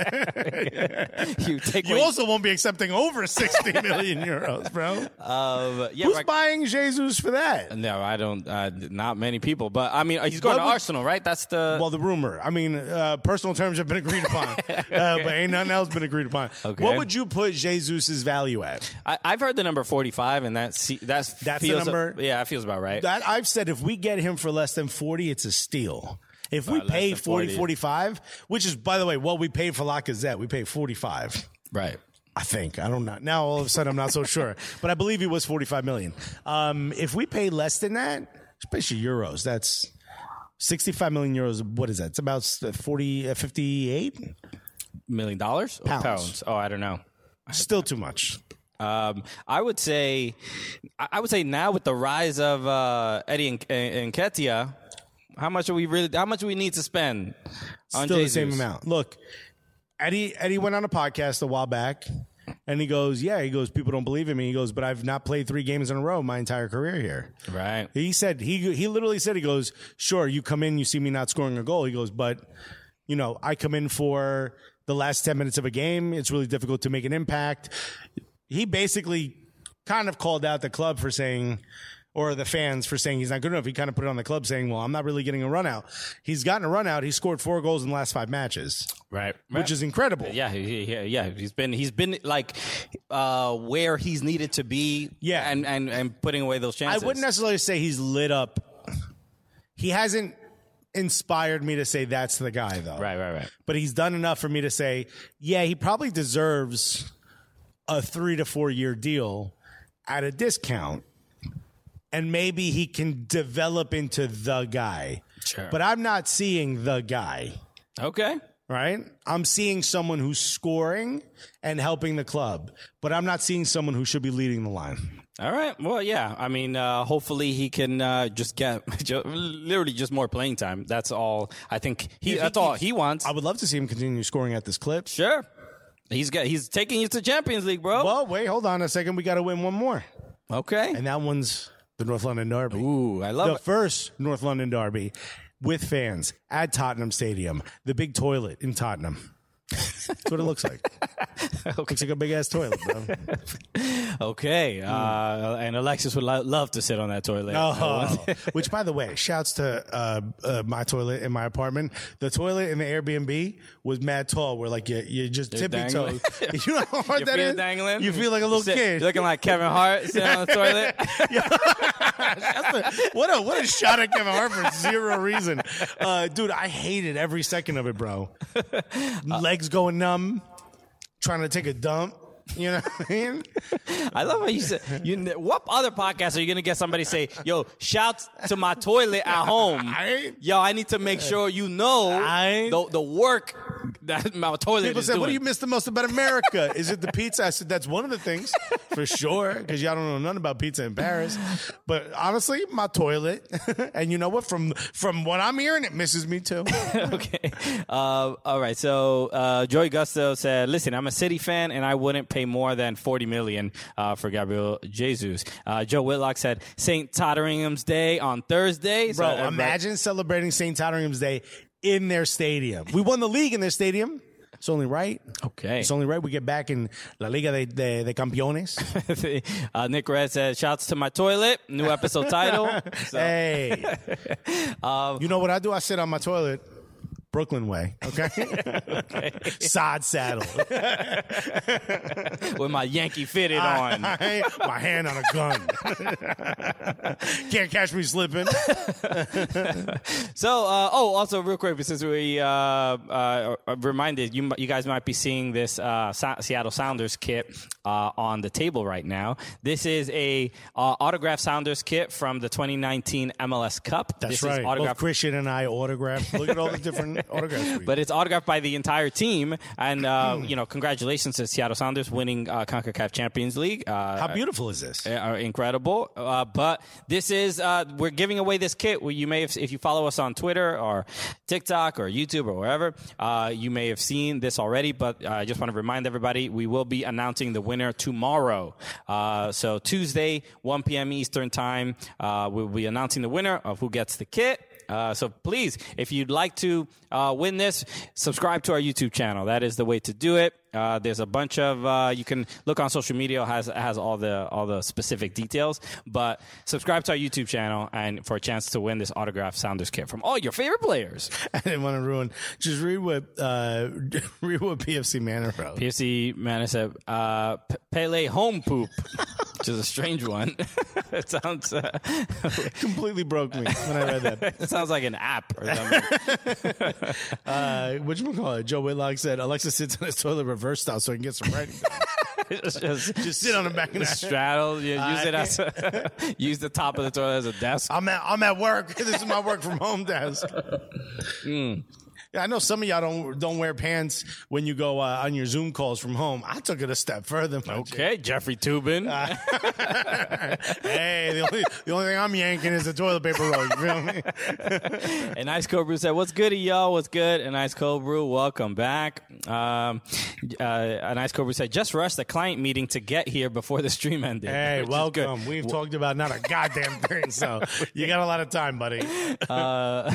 that. you take You what- also won't be accepting over sixty million euros, bro. Um, yeah, Who's right- buying Jesus for that? No, I don't. Uh, not many people, but I mean, he's going What to would- Arsenal, right? That's the. Well, the rumor. I mean, uh, personal terms have been agreed upon, uh, but ain't nothing else been agreed upon. Okay. What would you put Jesus' value at? I, I've heard the number forty-five, and that's that's That's the feels, number? Yeah, that feels about right. That I've said if we get him for less than forty, it's a steal. If we Uh, less pay than forty, forty. forty-five, which is, by the way, what we paid for Lacazette, we paid forty-five. right. I think. I don't know. Now all of a sudden I'm not so sure. But I believe he was forty-five million. Um, if we pay less than that, especially euros, that's sixty-five million euros. What is that? It's about forty, fifty-eight? Million dollars or Pounds. pounds? Oh, I don't know. Still too much. Um, I would say, I I would say now with the rise of uh, Eddie and, and Nketiah, how much are we really? How much do we need to spend on Still Jesus? the same amount. Look, Eddie Eddie went on a podcast a while back, and he goes, yeah, he goes, people don't believe in me. He goes, but I've not played three games in a row my entire career here. Right. He said, he he literally said, he goes, sure, you come in, you see me not scoring a goal. He goes, but, you know, I come in for the last ten minutes of a game. It's really difficult to make an impact. He basically kind of called out the club for saying, or the fans for saying he's not good enough. He kind of put it on the club saying, well, I'm not really getting a run out. He's gotten a run out. He scored four goals in the last five matches, Right. which is incredible. Yeah, he, he, yeah, he's been he's been like uh, where he's needed to be. Yeah. and and and putting away those chances. I wouldn't necessarily say he's lit up. He hasn't inspired me to say that's the guy, though. Right, right, right. But he's done enough for me to say, yeah, he probably deserves a three to four year deal at a discount. And maybe he can develop into the guy. Sure. But I'm not seeing the guy, Okay. right? I'm seeing someone who's scoring and helping the club. But I'm not seeing someone who should be leading the line. All right. Well, yeah. I mean, uh, hopefully he can uh, just get ju- literally just more playing time. That's all. I think he. If That's he- all he wants. I would love to see him continue scoring at this clip. Sure. He's got. He's taking you to Champions League, bro. Well, wait, hold on a second. We got to win one more. Okay. And that one's the North London Derby. Ooh, I love the it. first North London Derby with fans at Tottenham Stadium. The big toilet in Tottenham. That's what it looks like. Looks like a big ass toilet, bro. Okay. Uh, and Alexis would lo- love to sit on that toilet. Oh, which, by the way, shouts to uh, uh, my toilet in my apartment. The toilet in the Airbnb was mad tall, where like you you just You're tippy dangling. toes. You know how hard Your that feet is? dangling. You feel like a little Sit- kid. Looking like Kevin Hart sitting on the toilet. That's a, what a what a shot at Kevin Hart for zero reason, uh, dude. I hated every second of it, bro. Legs going numb, trying to take a dump. You know what I mean? I love how you said. You, what other podcast are you gonna get somebody say, "Yo, shout to my toilet at home"? I- Yo, I need to make sure you know I- the the work that my toilet People is said, doing. "What do you miss the most about America? Is it the pizza?" I said, "That's one of the things for sure, because y'all don't know nothing about pizza in Paris." But honestly, my toilet, and you know what? From from what I'm hearing, it misses me too. Okay. Uh, all right. So uh, Joey Gusto said, "Listen, I'm a City fan, and I wouldn't pay more than forty million uh, for Gabriel Jesus." Uh, Joe Whitlock said, "Saint Totteringham's Day on Thursday." So Bro, everybody- imagine celebrating Saint Totteringham's Day in their stadium. We won the league in their stadium. It's only right. Okay. It's only right we get back in La Liga de, de, de Campeones. uh, Nick Red said, "Shouts to my toilet." New episode title. So, Hey. Um, you know what I do? I sit on my toilet. Brooklyn way, okay? okay. Sod saddle. With my Yankee fitted on. My hand on a gun. Can't catch me slipping. So, uh, oh, also real quick, since we uh, uh, reminded you, you guys might be seeing this uh, Sa- Seattle Sounders kit uh, on the table right now. This is a uh, autographed Sounders kit from the twenty nineteen M L S Cup. That's this right. Is autographed. Both Christian and I autographed. Look at all the different autographs. we- But it's autographed by the entire team, and uh, you know, congratulations to Seattle Sounders winning uh, CONCACAF Champions League. Uh, How beautiful is this? are incredible. Uh, but this is, uh, we're giving away this kit. You may have, if you follow us on Twitter or TikTok or YouTube or wherever, uh, you may have seen this already, but uh, I just want to remind everybody, we will be announcing the winner tomorrow. Uh, so Tuesday, one p.m. Eastern time, uh, we'll be announcing the winner of who gets the kit. Uh, so please, if you'd like to uh, win this, subscribe to our YouTube channel. That is the way to do it. Uh, there's a bunch of uh, you can look on social media. It has has all the all the specific details. But subscribe to our YouTube channel and for a chance to win this autographed Sounders kit from all your favorite players. I didn't want to ruin. Just read what uh, read what P F C Manor wrote. P F C Manor said uh, P- Pele home poop, which is a strange one. It sounds uh, Completely broke me when I read that. it sounds like an app or something. Uh, whatchamacallit? Joe Whitlock said Alexa sits on his toilet reverse style so he can get some writing done. just, just, Just sit on the back of the straddle. Yeah, use Uh, it as a, use the top of the toilet as a desk. I'm at I'm at work. This is my work from home desk. Mm. Yeah, I know some of y'all don't don't wear pants when you go uh, on your Zoom calls from home. I took it a step further. my G. Okay, Jeffrey Tubin. Hey, the only the only thing I'm yanking is the toilet paper roll. You feel me? And Ice Cold Brew said, "What's good, y'all? What's good?" And Ice Cold Brew, welcome back. Um, uh, and Ice Cold Brew said, "Just rushed the client meeting to get here before the stream ended." Hey, which is good. welcome. We've talked about not a goddamn thing, so you got a lot of time, buddy. Uh,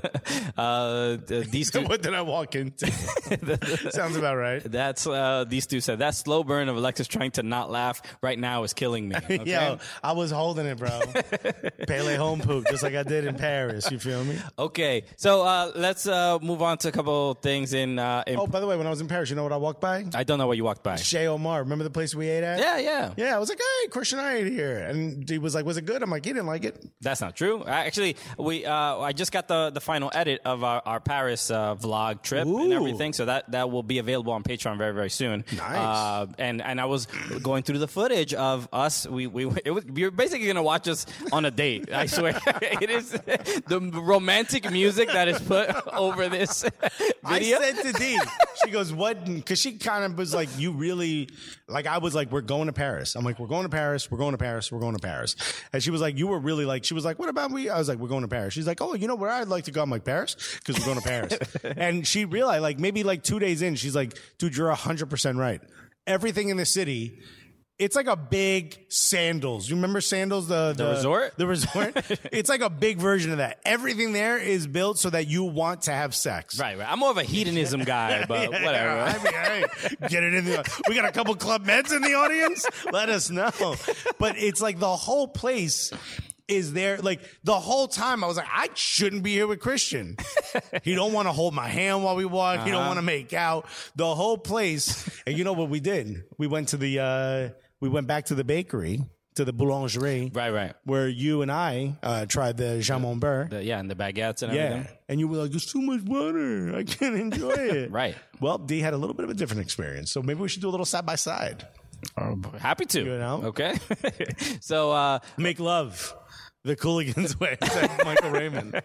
uh, these two, What did I walk into? Sounds about right. that's uh, these two said that slow burn of Alexis trying to not laugh right now is killing me. Okay? Yo, I was holding it, bro. Pele home poop, just like I did in Paris. You feel me? Okay, so uh, let's uh, move on to a couple things in. Uh, in Oh, by the way, when I was in Paris, you know what I walked by? I don't know what you walked by. Chez Omar. Remember the place we ate at? Yeah, yeah. Yeah, I was like, hey, Christian, I ate here. And he was like, was it good? I'm like, he didn't like it. That's not true. Actually, we uh, I just got the, the final edit of our, our Paris uh, vlog trip and Ooh. everything, so that, that will be available on Patreon very very soon. Nice. Uh, and and I was going through the footage of us. We we it was, you're basically gonna watch us on a date. I swear, it is the romantic music that is put over this video. I said to Dee, she goes, what? Because she kind of was like, you really, like, I was like, we're going to Paris. I'm like, we're going to Paris. We're going to Paris. We're going to Paris. And she was like, you were really like, she was like, what about we? I was like, we're going to Paris. She's like, oh, you know where I'd like to go? I'm like, Paris? Because we're going to Paris. And she realized, like, maybe like two days in, she's like, dude, you're one hundred percent right. Everything in the city, it's like a big Sandals. You remember Sandals, the, the, The resort? The resort? It's like a big version of that. Everything there is built so that you want to have sex. Right, right. I'm more of a hedonism guy, but Yeah, whatever. I mean, hey, get it in the. We got a couple Club Meds in the audience. Let us know. But it's like the whole place is there. Like the whole time, I was like, I shouldn't be here with Christian. He don't want to hold my hand while we walk. He don't Uh-huh. want to make out. The whole place. And you know what we did? We went to the. Uh, we went back to the bakery. To the boulangerie, Right, right. where you and I uh, tried the jamon beurre. The, yeah, and the baguettes and Yeah, everything. and you were like, "There's too much butter. I can't enjoy it." Right. Well, D had a little bit of a different experience, so maybe we should do a little side by side. Happy to. You know? Okay. So uh, Make love the Cooligans way, said Michael Raymond.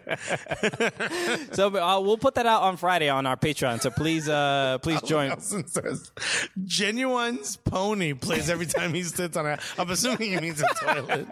so uh, we'll put that out on Friday on our Patreon. So please, uh, please join. Nelson says, "Genuine's pony plays every time he sits on it." I'm assuming he means a toilet.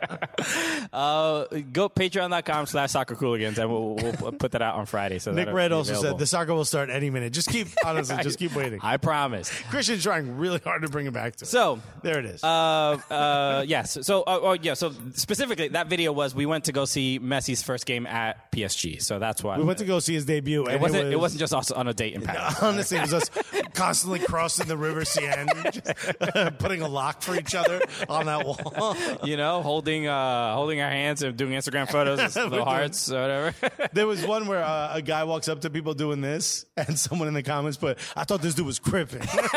Uh, go patreon.com slash soccer cooligans and we'll, we'll put that out on Friday. So Nick that'll Red be also available. said the soccer will start any minute. Just keep honestly, just keep waiting. I promise. Christian's trying really hard to bring it back to. Us. So There it is. Uh, uh, yes. So, uh, oh, yeah. So specifically, that video was we went to go see Messi's first game at P S G. So that's why we went to go see his debut. And It wasn't. It, was, It wasn't just us on a date in Paris. Honestly, it was us constantly crossing the River Seine, just, putting a lock for each other on that wall. You know, holding uh, holding our hands and doing Instagram photos, the hearts, or whatever. There was one where uh, a guy walks up to people doing this, and someone in the comments put, "I thought this dude was crippin'."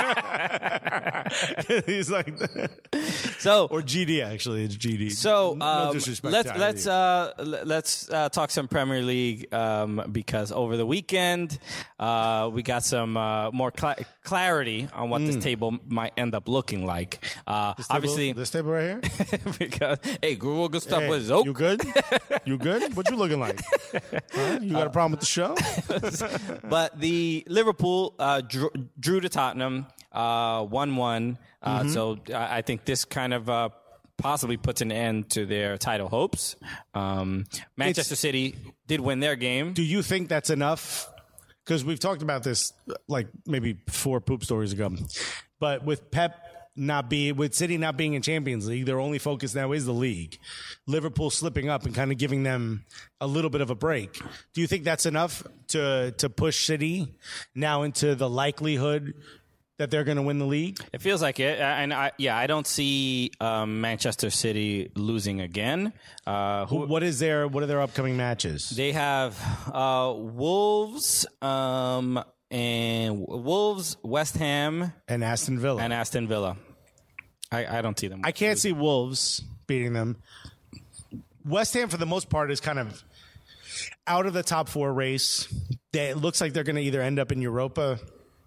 He's like, So or G D actually, it's G D. So no um, disrespect. let's to let's either. uh, l- let's uh, talk some Premier League um, because over the weekend uh, we got some uh, more cl- clarity on what this table might end up looking like. Uh, This table- obviously, this table right here. because hey, Google good stuff Hey, with Zoke. you good? You good? What you looking like? Huh? You got a problem with the show? But the Liverpool uh, drew, drew to Tottenham uh, one one. Uh, Mm-hmm. So I, I think this kind of uh, possibly puts an end to their title hopes. Um, Manchester It's- City did win their game. Do you think that's enough? Because we've talked about this like maybe four poop stories ago. But with Pep not be with City not being in Champions League, their only focus now is the league. Liverpool slipping up and kind of giving them a little bit of a break. Do you think that's enough to to push City now into the likelihood that they're going to win the league? It feels like it, and I, yeah, I don't see um, Manchester City losing again. Uh, who, What is their what are their upcoming matches? They have uh, Wolves um, and Wolves, West Ham, And Aston Villa. and Aston Villa. I, I don't see them. I can't see Wolves beating them. West Ham, for the most part, is kind of out of the top four race. They, it looks like they're going to either end up in Europa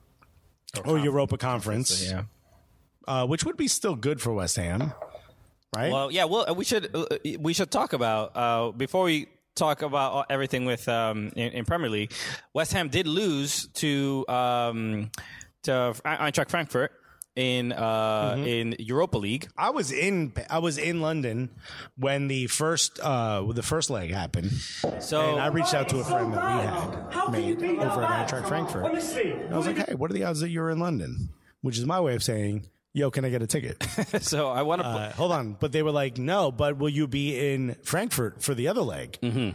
or, or Europa Conference, Yeah. uh, which would be still good for West Ham, right? Well, yeah. Well, we should uh, we should talk about uh, before we talk about everything with um, in, in Premier League. West Ham did lose to um, to Eintracht Frankfurt in uh, Mm-hmm. in Europa League. I was in I was in London when the first uh, when the first leg happened, So and I reached out to a friend that we How had can you made be that over at bad? Eintracht Frankfurt. Honestly. I was like, "Hey, what are the odds that you're in London?" Which is my way of saying, "Yo, can I get a ticket?" so I want to. Uh, hold on, but they were like, "No, but will you be in Frankfurt for the other leg?" Mm-hmm.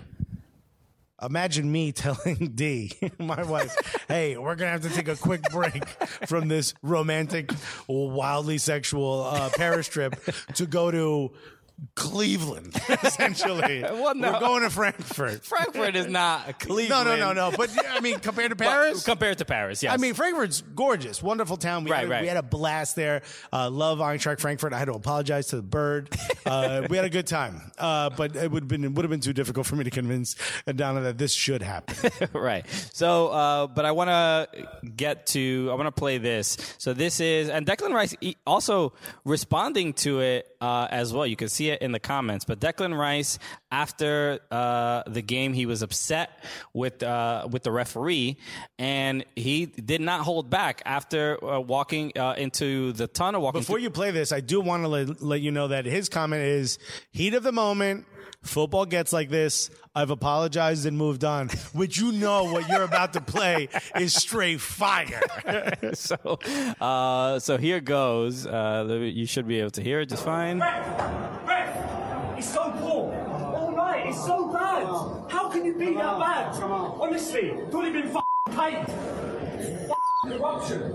Imagine me telling D, my wife, "Hey, we're gonna have to take a quick break from this romantic, wildly sexual uh, Paris trip to go to Cleveland." Essentially, Well, no. we're going to Frankfurt. Frankfurt is not a No, Cleveland. no, no, no. But yeah, I mean, compared to But Paris, compared to Paris, yes. I mean, Frankfurt's gorgeous, wonderful town. We, Right, had, a, right. we had a blast there. Uh, love Eintracht Frankfurt. I had to apologize to the bird. Uh, we had a good time, uh, but it would have been it would have been too difficult for me to convince Donna that this should happen. right. So, uh, but I want to get to, I want to play this. So this is, and Declan Rice e- also responding to it uh, as well. You can see it in the comments. But Declan Rice, after uh, the game, he was upset with uh, with the referee, and he did not hold back after uh, walking uh, into the tunnel. Walking Before you play this, I do want to let, let you know that his comment is heat of the moment. Football gets like this. I've apologized and moved on. Which you know what you're about to play is straight fire. so, uh, so here goes. Uh, you should be able to hear it just fine. Ref, ref, it's so poor. All right, it's so bad. How can you be that bad? Honestly, thought he'd been f***ing paid. Corruption.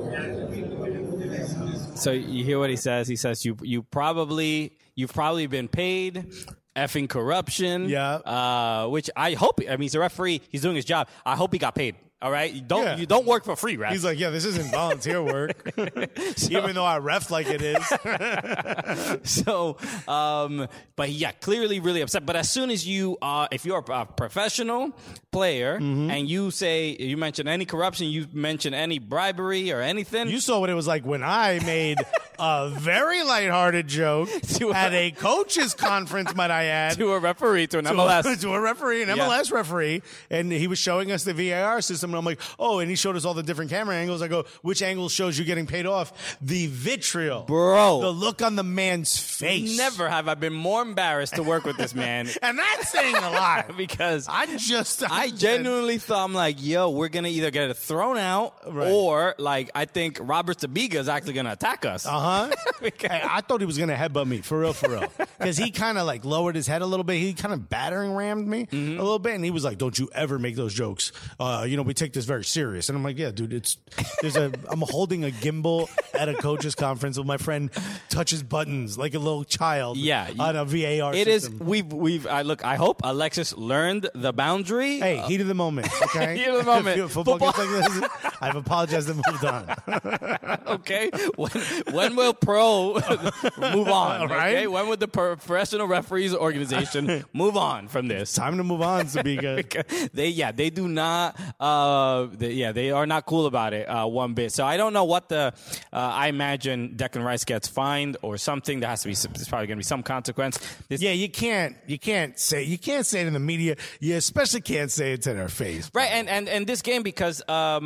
So you hear what he says? He says you you probably you've probably been paid. Effing corruption. Yeah. Uh, which I hope. I mean, he's a referee. He's doing his job. I hope he got paid. All right. You don't Yeah. you don't work for free, right? He's like, yeah, this isn't volunteer work. Even though I ref like it is. So, um, but yeah, clearly really upset. But as soon as you, uh, if you're a professional player and you say, you mention any corruption, you mention any bribery or anything. You saw what it was like when I made a very lighthearted joke To a- at a coaches conference, might I add. to a referee, to an to M L S. a, to a referee, an Yeah. M L S referee, and he was showing us the V A R system, and I'm like, oh, and he showed us all the different camera angles. I go, which angle shows you getting paid off? The vitriol. Bro. The look on the man's face. Never have I been more embarrassed to work with this man. And that's saying a lot. Because I just, I genuinely thought, I'm like, yo, we're going to either get it thrown out Right. or, like, I think Robert Sabiga is actually going to attack us. Uh-huh. Because- Hey, I thought he was going to headbutt me, for real, for real. Because he kind of, like, lowered his head a little bit. He kind of battering rammed me Mm-hmm. a little bit. And he was like, don't you ever make those jokes. Uh, you know, we take this very serious. And I'm like, yeah, dude, it's, there's a, I'm holding a gimbal at a coaches conference with my friend touches buttons like a little child Yeah, you- on a V A R It is. system. We've. We've. I look. I hope Alexis learned the boundary. Hey, heat of the moment, okay? Heat of the moment. If football, Football- gets like this, I've apologized and moved on. Okay. When, when will pro move on? Right? Okay. When would the professional referees organization move on from this? Time to move on, Sabiga. they yeah they do not uh they, yeah they are not cool about it uh one bit. So I don't know what the uh, I imagine Declan Rice gets fined or something. There has to be some, there's probably going to be some consequence. This, Yeah, you can't, you can't say, you can't say it in the media. You especially can't say it to their face. Right, and, and, and this game, because um, who was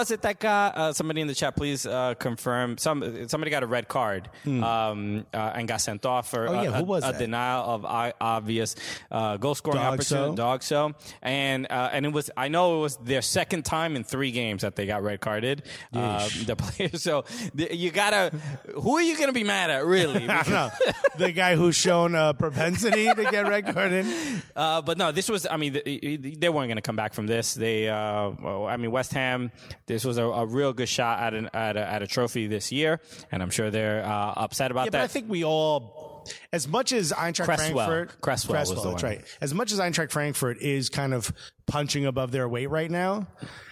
was it that got uh, somebody in the chat? Please uh, confirm. Some somebody got a red card hmm. um, uh, and got sent off for oh, yeah. a, Who was a, that? a denial of uh, obvious uh, goal scoring Dog opportunity. show. Dog show, and uh, and it was. I know it was their second time in three games that they got red carded. Uh, the players. So the, you gotta. Who are you gonna be mad at, really? I don't know. The guy who's shown a propensity to get red carded. Uh, but no, this was. I mean, they, they weren't gonna come back from this. They. Uh, well, I mean, West Ham. This was a, a real good shot at an at a, at a trophy this year, and I'm sure they're uh, upset about yeah, that. But I think we all, as much as Eintracht Cresswell. Frankfurt, Cresswell, was the that's one. right. As much as Eintracht Frankfurt is kind of punching above their weight right now,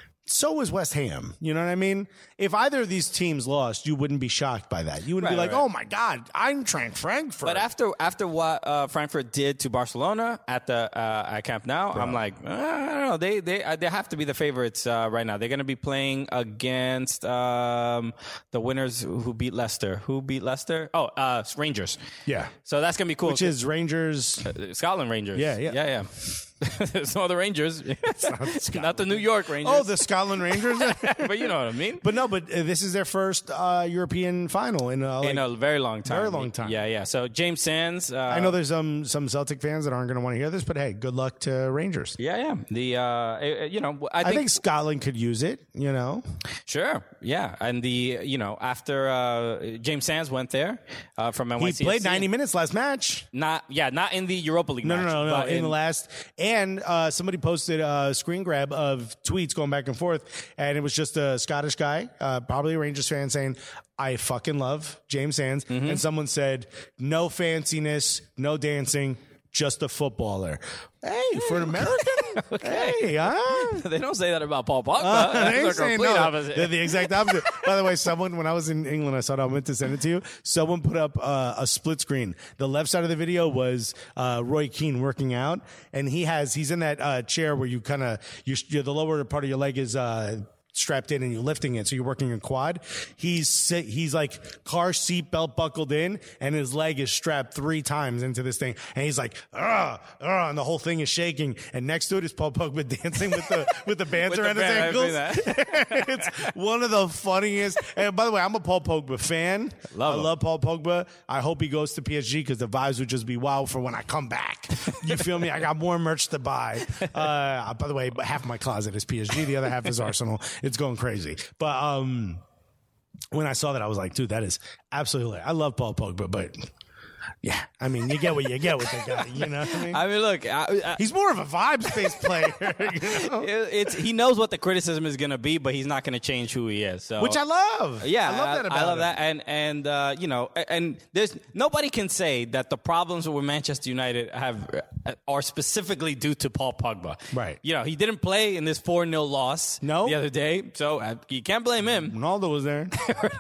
so is West Ham. You know what I mean? If either of these teams lost, you wouldn't be shocked by that. You wouldn't Right, be like, right. oh my God, Eintracht Frankfurt. But after after what uh, Frankfurt did to Barcelona at the uh, at Camp Nou, I'm like, uh, I don't know. They they uh, they have to be the favorites uh, right now. They're going to be playing against um, the winners who beat Leicester. Who beat Leicester? Oh, uh, Rangers. Yeah. So that's going to be cool. Which is Rangers. Uh, Scotland Rangers. Yeah, yeah. yeah, yeah. It's not the Rangers. Not, not the New York Rangers. Oh, the Scotland Rangers. But you know what I mean. But no, but uh, this is their first uh, European final in uh, like, in a very long time. very long time. Yeah, yeah. So James Sands. Uh, I know there's some some Celtic fans that aren't going to want to hear this, but hey, good luck to Rangers. Yeah, yeah. The uh, uh, you know, I I think, think Scotland could use it. You know, sure, yeah. And the you know after uh, James Sands went there uh, from N Y C F C, he played ninety minutes last match. Not yeah, not in the Europa League No, match. no, no, no. but In, the last, and uh, somebody posted a screen grab of tweets going back and forth, and it was just a Scottish guy, uh, probably a Rangers fan, saying, "I fucking love James Sands," Mm-hmm. and someone said, "No fanciness, no dancing, just a footballer." Hey, for an American, Okay. hey, huh? They don't say that about Paul Pogba. Uh, they They're ain't saying complete no. opposite. They're the exact opposite. By the way, someone, when I was in England, I saw it. I meant to send it to you. Someone put up uh, a split screen. The left side of the video was uh, Roy Keane working out, and he has he's in that uh, chair where you kind of you the lower part of your leg is. Uh, strapped in and you're lifting it, so you're working a quad. He's sit, he's like car seat belt buckled in, and his leg is strapped three times into this thing, and he's like, ah, ah, and the whole thing is shaking. And next to it is Paul Pogba dancing with the with the bands With the around his band, ankles. I've seen It's one of the funniest. And by the way, I'm a Paul Pogba fan. Love I him. love Paul Pogba. I hope he goes to P S G because the vibes would just be wow for when I come back. You feel me? I got more merch to buy. Uh, by the way, half my closet is P S G, the other half is Arsenal. It's going crazy. But um, when I saw that, I was like, dude, that is absolutely. I love Paul Pogba, but yeah, I mean, you get what you get with the guy. You know what I mean? I mean, look, I, I, He's more of a vibes-based player. You know? it- it's he knows what the criticism is going to be, but he's not going to change who he is. So. Which I love. Yeah, I love that about I love him. that, and and uh, you know, and there's nobody can say that the problems with Manchester United have uh, are specifically due to Paul Pogba. Right. You know, he didn't play in this four nil loss No. the other day, so uh, you can't blame him. Ronaldo was there.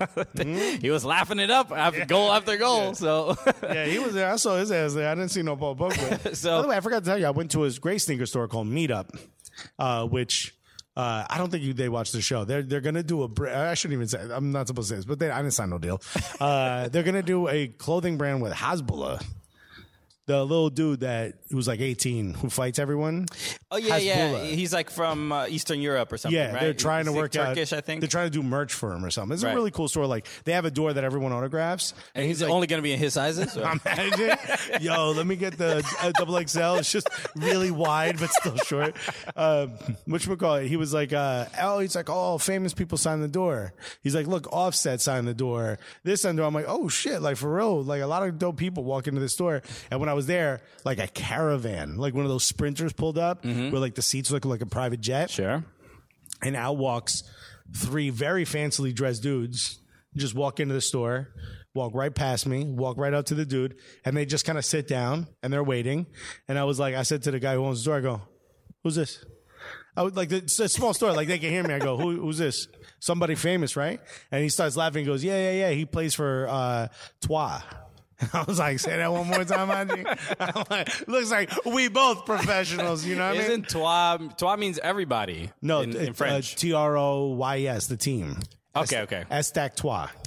He was laughing it up after goal after goal. Yeah. So Yeah, he was there. I saw his ass there. I didn't see no Paul Pogba. So- By the way, I forgot to tell you, I went to his gray sneaker store called Meetup, uh, which uh, I don't think you, they watch the show. They're they're gonna do a. br- I shouldn't even say. I'm not supposed to say this, but they, I didn't sign no deal. Uh, they're gonna do a clothing brand with Hasbulla. The little dude that who's like eighteen who fights everyone. oh yeah, yeah, Hasbulla. he's like from uh, Eastern Europe or something. Yeah, right? they're trying to He's work Turkish, out. I think. They're trying to do merch for him or something. It's Right. a really cool store. Like they have a door that everyone autographs, and he's only going to be in his sizes. or- Imagine, yo, let me get the uh, double X L. It's just really wide but still short. Um, whatchamacallit, he was like, uh, oh, he's like, oh, famous people sign the door. He's like, look, Offset signed the door. This signed the door. I'm like, oh shit, like for real, like a lot of dope people walk into the store. And when I was there, like a caravan, like one of those sprinters pulled up where like the seats look like a private jet. Sure. And out walks three very fancily dressed dudes, just walk into the store, walk right past me, walk right up to the dude, and they just kind of sit down and they're waiting. And I was like, I said to the guy who owns the store, I go, who's this? I would like, it's a small store, like they can hear me. I go, Who, who's this? Somebody famous, right? And he starts laughing. He goes, yeah, yeah, yeah. He plays for uh, Troyes. I was like, say that one more time, Andy. I'm like, looks like we both professionals, you know what I mean? Isn't Troyes? Troyes means everybody. No, in, in it's, French. Uh, T R O Y S, the team. Okay, okay. Estac Troyes.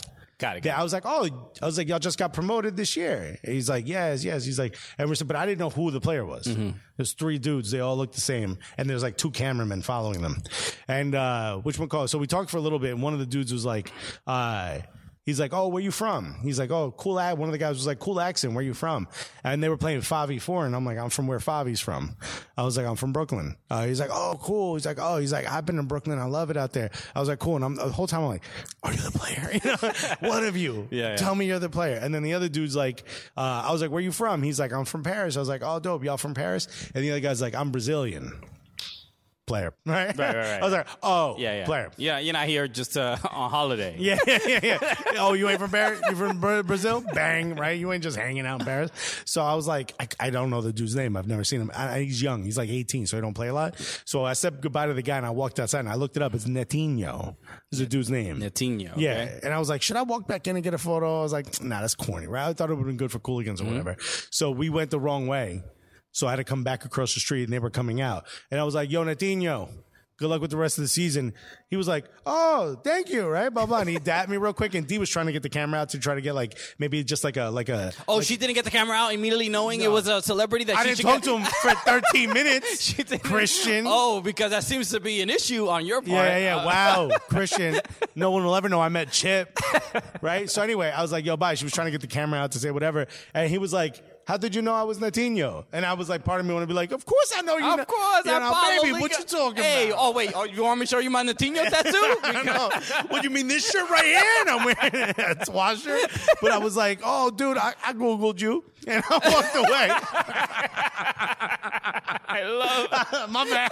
Got it. Got Yeah, it. I was like, oh, I was like, y'all just got promoted this year. And he's like, yes, yes. He's like, and we're, but I didn't know who the player was. Mm-hmm. There's three dudes. They all look the same. And there's like two cameramen following them. And uh, which one called? So we talked for a little bit. And one of the dudes was like, uh, he's like, oh, where you from? He's like, oh, cool. Ac-. One of the guys was like, cool accent. Where you from? And they were playing five v four. And I'm like, I'm from where Favi's from. I was like, I'm from Brooklyn. Uh, he's like, oh, cool. He's like, oh, he's like, I've been in Brooklyn. I love it out there. I was like, cool. And I'm the whole time I'm like, are you the player? You know, one of you. Yeah, yeah. Tell me you're the player. And then the other dude's like, uh, I was like, where you from? He's like, I'm from Paris. I was like, oh, dope. Y'all from Paris? And the other guy's like, I'm Brazilian. Player, right? Right, right, right. I was like, oh, Yeah, yeah. player. Yeah, you're not here just uh, on holiday. Yeah, yeah, yeah, yeah. Oh, you ain't from Paris? You from Bra- Brazil? Bang, right? You ain't just hanging out in Paris. So I was like, I, I don't know the dude's name. I've never seen him. I, he's young. He's like eighteen, so he don't play a lot. So I said goodbye to the guy, and I walked outside, and I looked it up. It's Netinho. Is the dude's name. Netinho. Okay. Yeah, and I was like, should I walk back in and get a photo? I was like, nah, that's corny, right? I thought it would have been good for Cooligans or whatever. So we went the wrong way. So I had to come back across the street, and they were coming out. And I was like, yo, Netinho, good luck with the rest of the season. He was like, oh, thank you, right? Blah, blah. And he dapped me real quick. And Dee was trying to get the camera out to try to get like, maybe just like a, like a. Oh, like, she didn't get the camera out immediately knowing No. it was a celebrity that I she didn't should talk get- to him for thirteen minutes. She didn't- Christian. Oh, because that seems to be an issue on your part. Yeah, yeah, Uh, wow. Christian. No one will ever know I met Chip. Right? So anyway, I was like, yo, bye. She was trying to get the camera out to say whatever. And he was like, how did you know I was Netinho? And I was like, part of me wanted to be like, of course I know you. Of know, course, you I know, follow baby, Liga. what you talking Hey, about? oh wait, oh, you want me to show you my Netinho tattoo? I know. What do you mean this shirt right here? And I'm wearing a washer. But I was like, oh, dude, I, I Googled you. And I walked away. I love. My bad.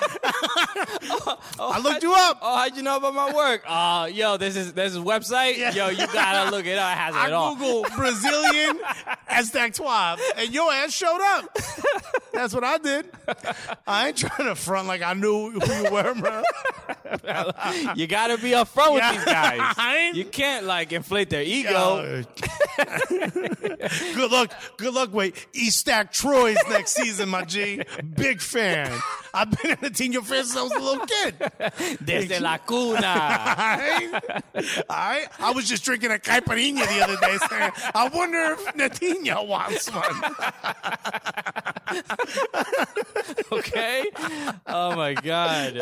I looked you up. Oh, how'd you know about my work? Uh, yo, this is this is website. Yeah. Yo, you gotta look it up. It has it I all. Googled Brazilian Aztec-Twab, and your ass showed up. That's what I did. I ain't trying to front like I knew who you were, bro. You gotta be upfront Yeah. with these guys. I ain't- You can't like inflate their ego. Yo. Good luck. Good luck with East Stack Troy's next season, my G. Big fan. I've been in the team your fan since I was a little kid. Desde la cuna. All right. All right. I was just drinking a caipirinha the other day saying, I wonder if Netinho wants one. Okay. Oh my God.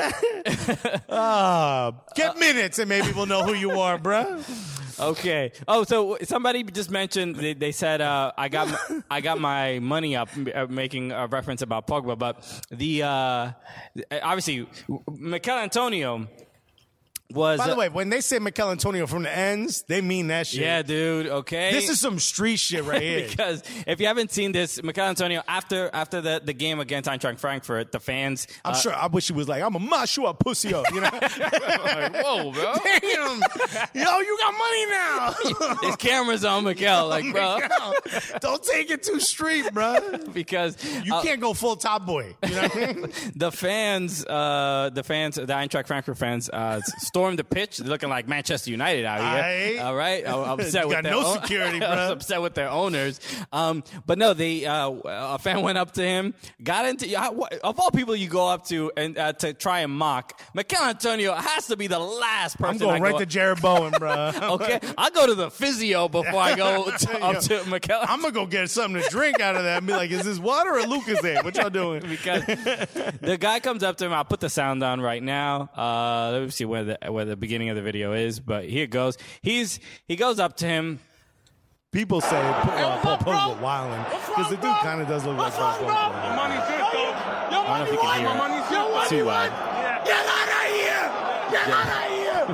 Uh, get minutes and maybe we'll know who you are, bruh. Okay. Oh, so somebody just mentioned they, they said uh, I got my, I got my money up, uh, making a reference about Pogba, but the uh, obviously Mikel Antonio was. By the uh, way, when they say Mikel Antonio from the ends, they mean that shit. yeah, dude. Okay. This is some street shit right here. because if you haven't seen this, Mikel Antonio after after the, the game against Eintracht Frankfurt, the fans. I'm uh, sure. I wish he was like, I'm a mash you a pussy up. You know? like, whoa, bro. Damn. Yo, you got money now. His camera's on Mikel, like, bro, Yo, don't take it too street, bro. because You uh, can't go full top boy. You know what I mean? the fans, uh, the fans, the Eintracht Frankfurt fans, uh, stormed the pitch. They're looking like Manchester United out here. Aight. All right, I'm upset You with got their no own- security, I was bro. upset with their owners. Um, but no, they uh, a fan went up to him, got into. Of all people, you go up to and uh, to try and mock Mikel Antonio has to be the last person. I'm going I right go, to Jared Bowen, bro. Okay, I'll go to the physio before I go to, up to Mikel. I'm gonna go get something to drink out of that and be like, is this water or Lucas there? What y'all doing? Because the guy comes up to him. I'll put the sound on right now. Uh, let me see where the where the beginning of the video is. But here it goes. He's he goes up to him. People say uh, Paul Pogba wilding because the dude kind of does look like Paul Pogba. Money's good, though. I don't know if you can hear it. Money's good. Too loud. Get out of here! Get out of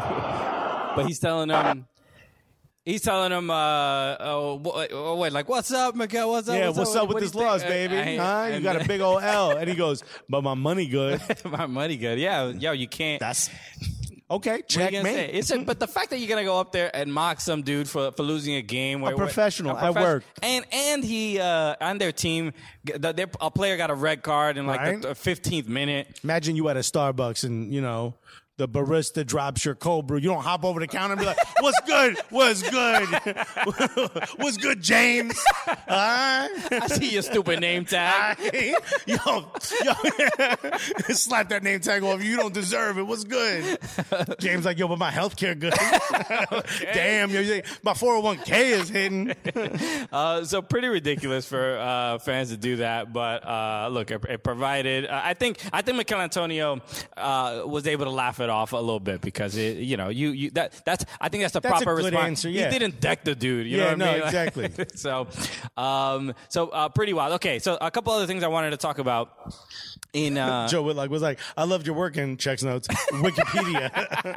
here! But he's telling him. He's telling him, uh, oh, oh, wait, like, what's up, Miguel? What's up? Yeah, what's up with what do this you think? loss, baby? Uh, Huh? You and- got a big old L. And he goes, but my money good. my money good. Yeah, yo, you can't. That's okay. What are you Check gonna say? me. It's a, but the fact that you're gonna go up there and mock some dude for, for losing a game, where, A professional where, at work. and and he uh, on their team, the, their, a player got a red card in like Right. the fifteenth minute. Imagine you at a Starbucks and you know the barista drops your cold brew. You don't hop over the counter and be like, "What's good? What's good? What's good, James?" All right. I see your stupid name tag. yo, yo, slap that name tag off. You don't deserve it. What's good? James like, yo, but my health care good. Okay. Damn, yo, my four oh one k is hitting. Uh, so pretty ridiculous for uh, fans to do that, but uh, look, it, it provided. Uh, I think I think Mikel Antonio uh, was able to laugh it off a little bit because it, you know you, you that that's I think that's the that's proper a good response. Answer, yeah. He didn't deck the dude. You yeah, know what no, I mean? exactly. so, um, so uh, pretty wild. Okay, so a couple other things I wanted to talk about. In uh, Joe Whitlock was like, "I loved your work in checks notes, Wikipedia."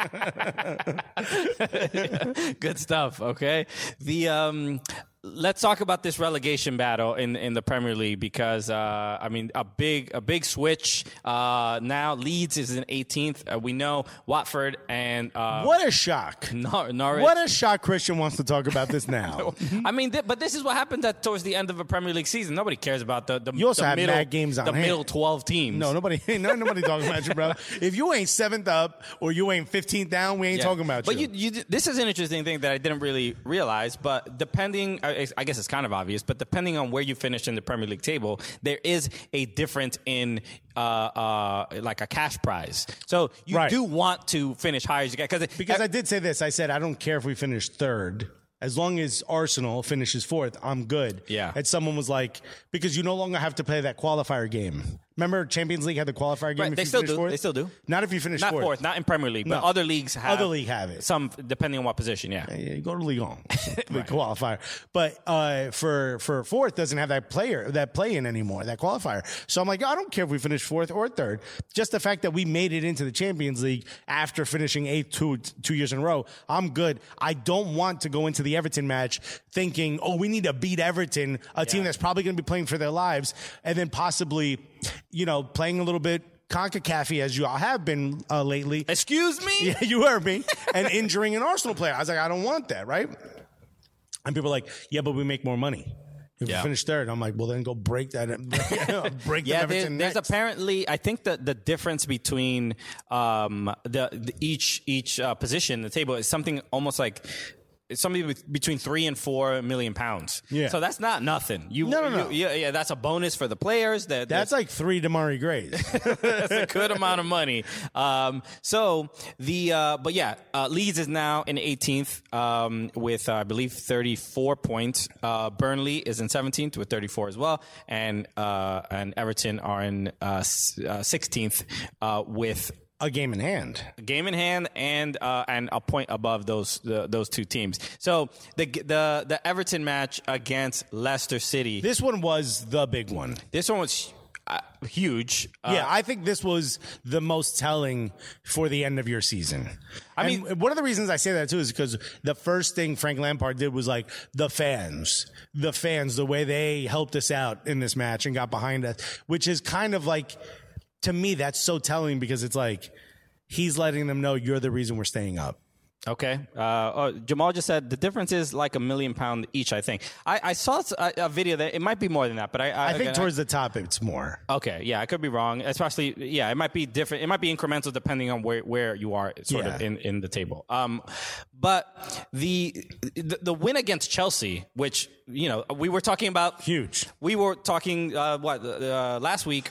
Good stuff. Okay, the um, let's talk about this relegation battle in in the Premier League because uh, I mean a big a big switch. Uh, now Leeds is in eighteenth. Uh, we know Watford and uh, what a shock! Nor- Norwich. What a shock! Christian wants to talk about this now. I mean, th- but this is what happens at towards the end of a Premier League season. Nobody cares about the the, You also the have middle mad games on the hand. middle twelve teams. No, nobody, no, nobody talking about you, bro. If you ain't seventh up or you ain't fifteenth down, we ain't Yeah. talking about but you. But you, you, this is an interesting thing that I didn't really realize. But depending, I I guess it's kind of obvious. But depending on where you finish in the Premier League table, there is a difference in uh, uh, like a cash prize. So you Right. do want to finish higher as you can because Because I did say this. I said, I don't care if we finish third. As long as Arsenal finishes fourth, I'm good. Yeah. And someone was like, because you no longer have to play that qualifier game. Remember Champions League had the qualifier game? Right, if they you still finish do. Fourth? They still do. Not if you finish not fourth. fourth, not in Premier League, but No. other leagues have Other league have it. Some depending on what position. Yeah. Yeah, you go to Ligue one, the qualifier. But uh, for for fourth doesn't have that player that play in anymore, that qualifier. So I'm like, I don't care if we finish fourth or third. Just the fact that we made it into the Champions League after finishing eighth two two years in a row, I'm good. I don't want to go into the Everton match thinking, oh, we need to beat Everton, a team that's probably going to be playing for their lives, and then possibly, you know, playing a little bit CONCACAF as you all have been uh, lately. Excuse me? Yeah, you heard me. And injuring an Arsenal player. I was like, I don't want that, right? And people are like, yeah, but we make more money. If Yeah. we finish third, I'm like, well, then go break that. break Yeah, the there, Everton there's next. apparently. I think that the difference between um, the, the each each uh, position in the table is something almost like. It's something with- between three and four million pounds. Yeah. So that's not nothing. You, No, no, no. you- yeah, yeah, that's a bonus for the players. That That's like three Damari Grays. that's a good amount of money. Um, so the uh, but yeah, uh, Leeds is now in eighteenth um, with uh, I believe thirty-four points. Uh, Burnley is in seventeenth with thirty-four as well, and uh, and Everton are in uh, s- uh, sixteenth uh, with A game in hand. a game in hand and uh, and a point above those the, those two teams. So the the the Everton match against Leicester City. This one was the big one. This one was uh, huge. Uh, Yeah, I think this was the most telling for the end of your season. I I mean- mean, one of the reasons I say that too is because the first thing Frank Lampard did was like the fans, the fans, the way they helped us out in this match and got behind us, which is kind of like, to me, that's so telling because it's like he's letting them know you're the reason we're staying up. Okay. Uh, oh, Jamal just said the difference is like a million pound each, I think. I, I saw a, a video that it might be more than that, but I... I, I think again, towards the top it's more. Okay, yeah, I could be wrong. Especially, yeah, it might be different. It might be incremental depending on where, where you are sort Yeah. of in, in the table. Um, but the, the the win against Chelsea, which, you know, we were talking about... Huge. We were talking, uh, what, uh, last week...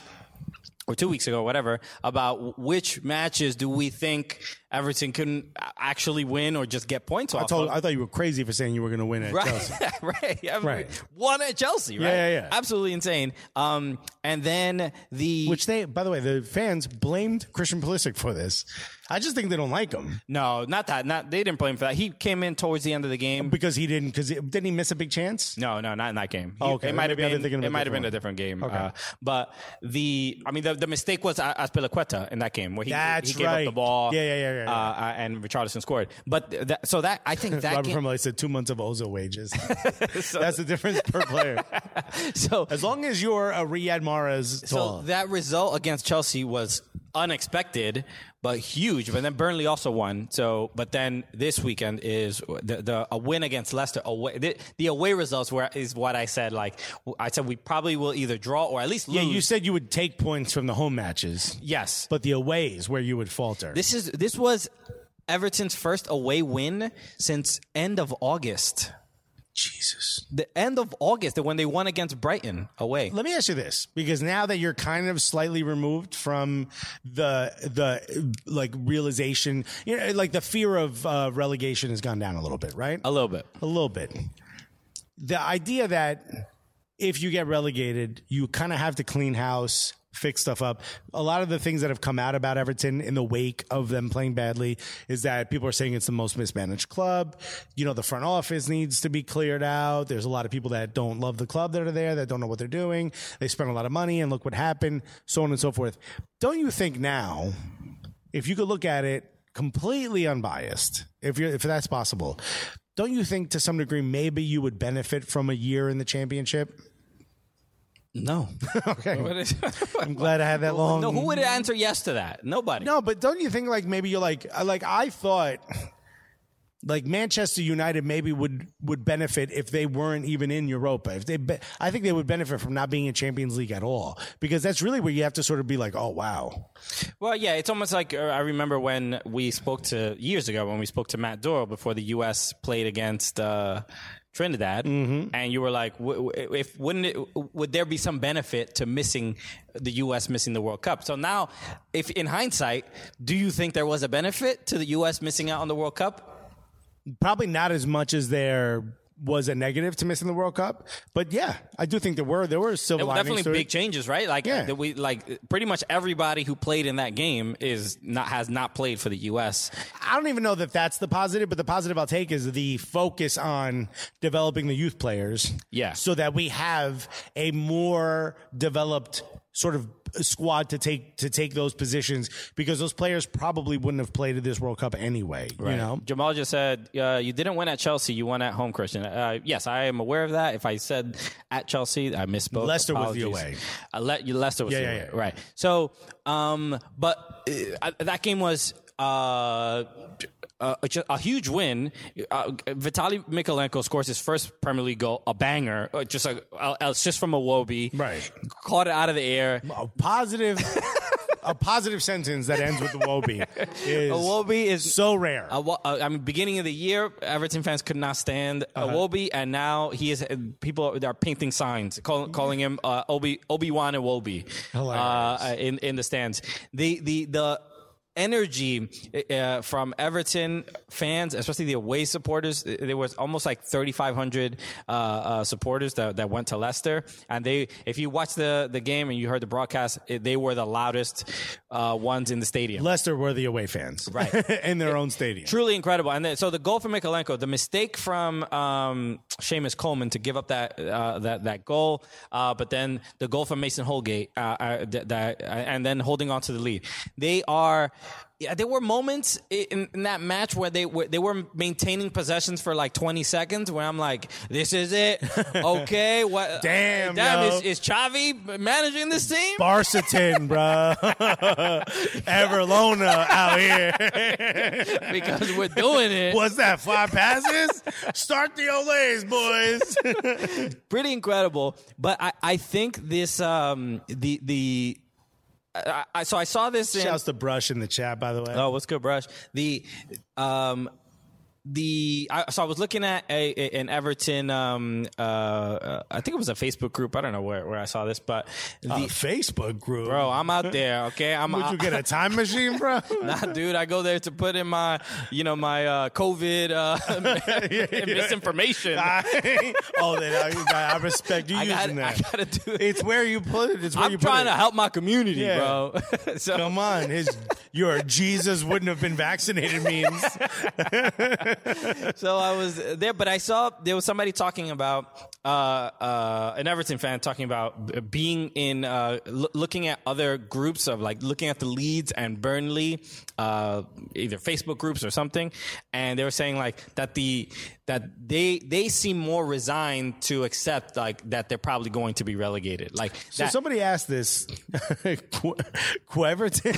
or two weeks ago, whatever, about which matches do we think Everton can actually win or just get points I off told. of? I thought you were crazy for saying you were going to win at Right, Chelsea. right, I mean, Right. One at Chelsea, right? Yeah, yeah, yeah. Absolutely insane. Um, and then the Which they, by the way, the fans blamed Christian Pulisic for this. I just think they don't like him no, not that. Not they didn't blame him for that. He came in towards the end of the game. because he didn't. Because didn't he miss a big chance? No, no, not in that game. He- Oh, okay. It might have Maybe I'm been. thinking of a It might have been different a different game. Okay. Uh, but the, I mean, the, the mistake was A- Azpilicueta in that game where he, That's he gave up right. the ball. Yeah, yeah, yeah, yeah, yeah. Uh, and Richarlison scored. But that, so that I think that Robert game. Firmino said two months of Ozil wages. That's the difference per player. So As long as you're a Riyad Mahrez So tall. that result against Chelsea was unexpected, but huge. But then Burnley also won. So, but then this weekend is the, the a win against Leicester away. The, the away results were is what I said. Like I said, we probably will either draw or at least lose. Yeah, you said you would take points from the home matches. Yes, but the away is where you would falter. This is this was Everton's first away win since end of August. Jesus. The end of August, when they won against Brighton away. Let me ask you this, because now that you're kind of slightly removed from the the like realization, you know, like the fear of uh, relegation has gone down a little bit, right? A little bit. A little bit. The idea that if you get relegated, you kind of have to clean house, fix stuff up. A lot of the things that have come out about Everton in the wake of them playing badly is that people are saying it's the most mismanaged club. You know, the front office needs to be cleared out. There's a lot of people that don't love the club that are there, that don't know what they're doing. They spent a lot of money and look what happened, so on and so forth. Don't you think now, if you could look at it completely unbiased, if you're, if that's possible, don't you think to some degree maybe you would benefit from a year in the championship? No. Okay. I'm glad I had that long. No, who would answer yes to that? Nobody. No, but don't you think like maybe you're like, like I thought like Manchester United maybe would, would benefit if they weren't even in Europa. If they, be, I think they would benefit from not being in Champions League at all, because that's really where you have to sort of be like, oh, wow. Well, yeah, it's almost like uh, I remember when we spoke to years ago when we spoke to Matt Doyle before the U S played against, uh, Trinidad, mm-hmm. and you were like, w- w- "If wouldn't it, would there be some benefit to missing the U S missing the World Cup?" So now, if in hindsight, do you think there was a benefit to the U S missing out on the World Cup? Probably not as much as there was a negative to missing the World Cup, but yeah, I do think there were there were silver There were linings definitely to big it. changes, right? Like Yeah. that we like pretty much everybody who played in that game is not has not played for the U S. I don't even know that that's the positive, but the positive I'll take is the focus on developing the youth players. Yeah. So that we have a more developed sort of squad to take to take those positions, because those players probably wouldn't have played at this World Cup anyway. You know, Jamal just said uh, you didn't win at Chelsea, you won at home, Christian. Uh, yes, I am aware of that. If I said at Chelsea, I misspoke. Leicester was the Apologies. away. Uh, Le- Leicester was Yeah, the yeah, away. yeah. Right. So, um, but uh, that game was. Uh, Uh, a, a huge win. Uh, Vitaly Mykolenko scores his first Premier League goal, a banger, uh, just a, a assist from Iwobi. Right. Caught it out of the air. a positive, a positive sentence that ends with Iwobi is Iwobi is so rare. Uh, well, uh, I mean, beginning of the year, Everton fans could not stand uh, Iwobi, and now he is. Uh, people are painting signs, call, calling him uh, Obi Obi-Wan Iwobi uh, in in the stands. The the the. energy uh, from Everton fans, especially the away supporters. There was almost like thirty-five hundred uh, uh, supporters that, that went to Leicester, and they, if you watched the, the game and you heard the broadcast, it, they were the loudest uh, ones in the stadium. Leicester were the away fans, right, in their own stadium. Truly incredible. And then, so the goal for Mykolenko, the mistake from um, Seamus Coleman to give up that uh, that that goal, uh, but then the goal from Mason Holgate, uh, uh, that, that uh, and then holding on to the lead. They are. Yeah, there were moments in, in that match where they were they were maintaining possessions for like twenty seconds. Where I'm like, "This is it, okay? What? Damn, damn! yo. Is, is Xavi managing this team? Barsitin, bro, Everlona out here Because we're doing it. What's that? Five passes? Start the Olays, boys. Pretty incredible. But I, I think this um the the. I, I, so I saw this in... Shouts to Brush in the chat, by the way. Oh, what's good, Brush? The... Um, The I, so I was looking at a, a, an Everton. Um, uh, I think it was a Facebook group. I don't know where, where I saw this, but the a Facebook group, bro. I'm out there. Okay, I'm. Would you get a time machine, bro? Nah, dude. I go there to put in my, you know, my uh, COVID uh, yeah, yeah. misinformation. I, oh, then I, I respect you I using gotta, that. I gotta do it. It's where you put it. It's where I'm you put trying it. to help my community, Yeah. bro. So, Come on, his your Jesus wouldn't have been vaccinated means. So I was there, but I saw there was somebody talking about uh, uh, an Everton fan talking about being in, uh, l- looking at other groups of like looking at the Leeds and Burnley, uh, either Facebook groups or something, and they were saying like that the that they they seem more resigned to accept like that they're probably going to be relegated. Like So that, somebody asked this, Qu- Queverton?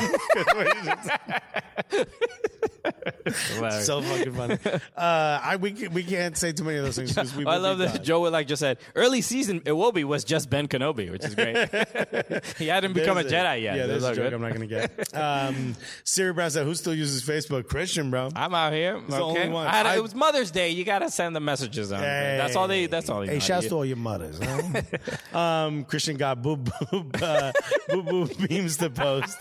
So fucking funny. Uh, I we we can't say too many of those things because we. I will love be that done. Joe like just said early season Iwobi was just Ben Kenobi, which is great. He hadn't become a There's Jedi yet. Yeah, That's there's a all joke good. I'm not gonna get. Um, Siri Brown said, "Who still uses Facebook?" Christian, bro. I'm out here. the Okay. only one. I had, I- it was Mother's Day. You gotta send the messages on. Hey. That's all they. That's all they. Hey, know. shouts You- to all your mothers. Huh? um, Christian got boob boob uh, boob boob beams to post.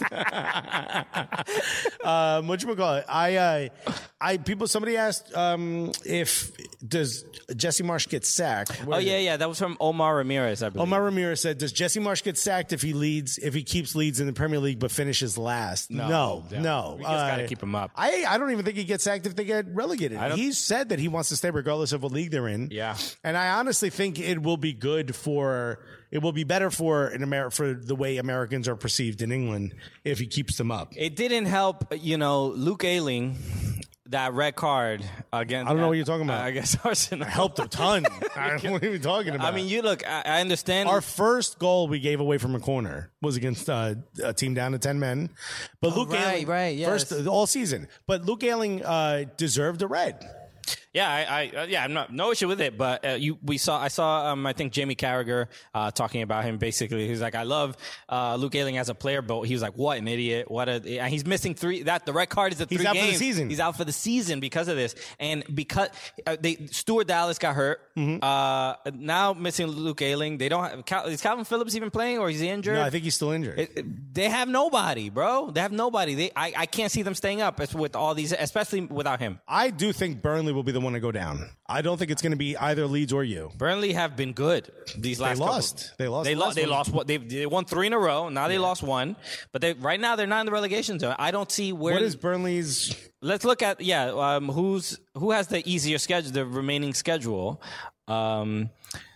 um, what you call it? I uh, I people. Somebody asked um, if does Jesse Marsh get sacked? Where Oh is yeah, it? yeah. That was from Omar Ramirez, I believe. Omar Ramirez said, "Does Jesse Marsh get sacked if he leads if he keeps leads in the Premier League but finishes last?" No, no, yeah. no. We just gotta keep him up. I I don't even think he gets sacked if they get relegated. don't- He's said that he wants to stay regardless of what league they're in. Yeah. and I honestly think it will be good for it will be better for an Amer- for the way Americans are perceived in England if he keeps them up. It didn't help, you know, Luke Ayling. That red card against. I don't know what you're talking about. I guess Arsenal Helped a ton. I don't know what are you talking about? I mean, you look. I, I understand. Our first goal we gave away from a corner was against uh, a team down to ten men. But Luke right, Ayling, right, yes. first all season. But Luke Ayling uh, deserved a red. Yeah, I, I uh, yeah, I'm not no issue with it, but uh, you we saw I saw um I think Jamie Carragher uh talking about him basically. He's like, I love uh Luke Ayling as a player, but he was like, what an idiot, what a and he's missing three that the red card is a three He's out for the games. season. He's out for the season because of this, and because uh, they Stuart Dallas got hurt, Mm-hmm. uh now missing Luke Ayling. They don't have Cal, is Calvin Phillips even playing or is he injured? No, I think he's still injured. It- it- they have nobody, bro. They have nobody. They I, I can't see them staying up with all these, especially without him. I do think Burnley will be the one to go down. I don't think it's going to be either Leeds or you. Burnley have been good these last. couple- lost. They lost They the lost. last They one. lost. What they they won three in a row. Now they lost one. But they right now they're not in the relegation zone. I don't see where. What is Burnley's? Let's look at yeah. Um, who's who has the easier schedule? The remaining schedule. Um,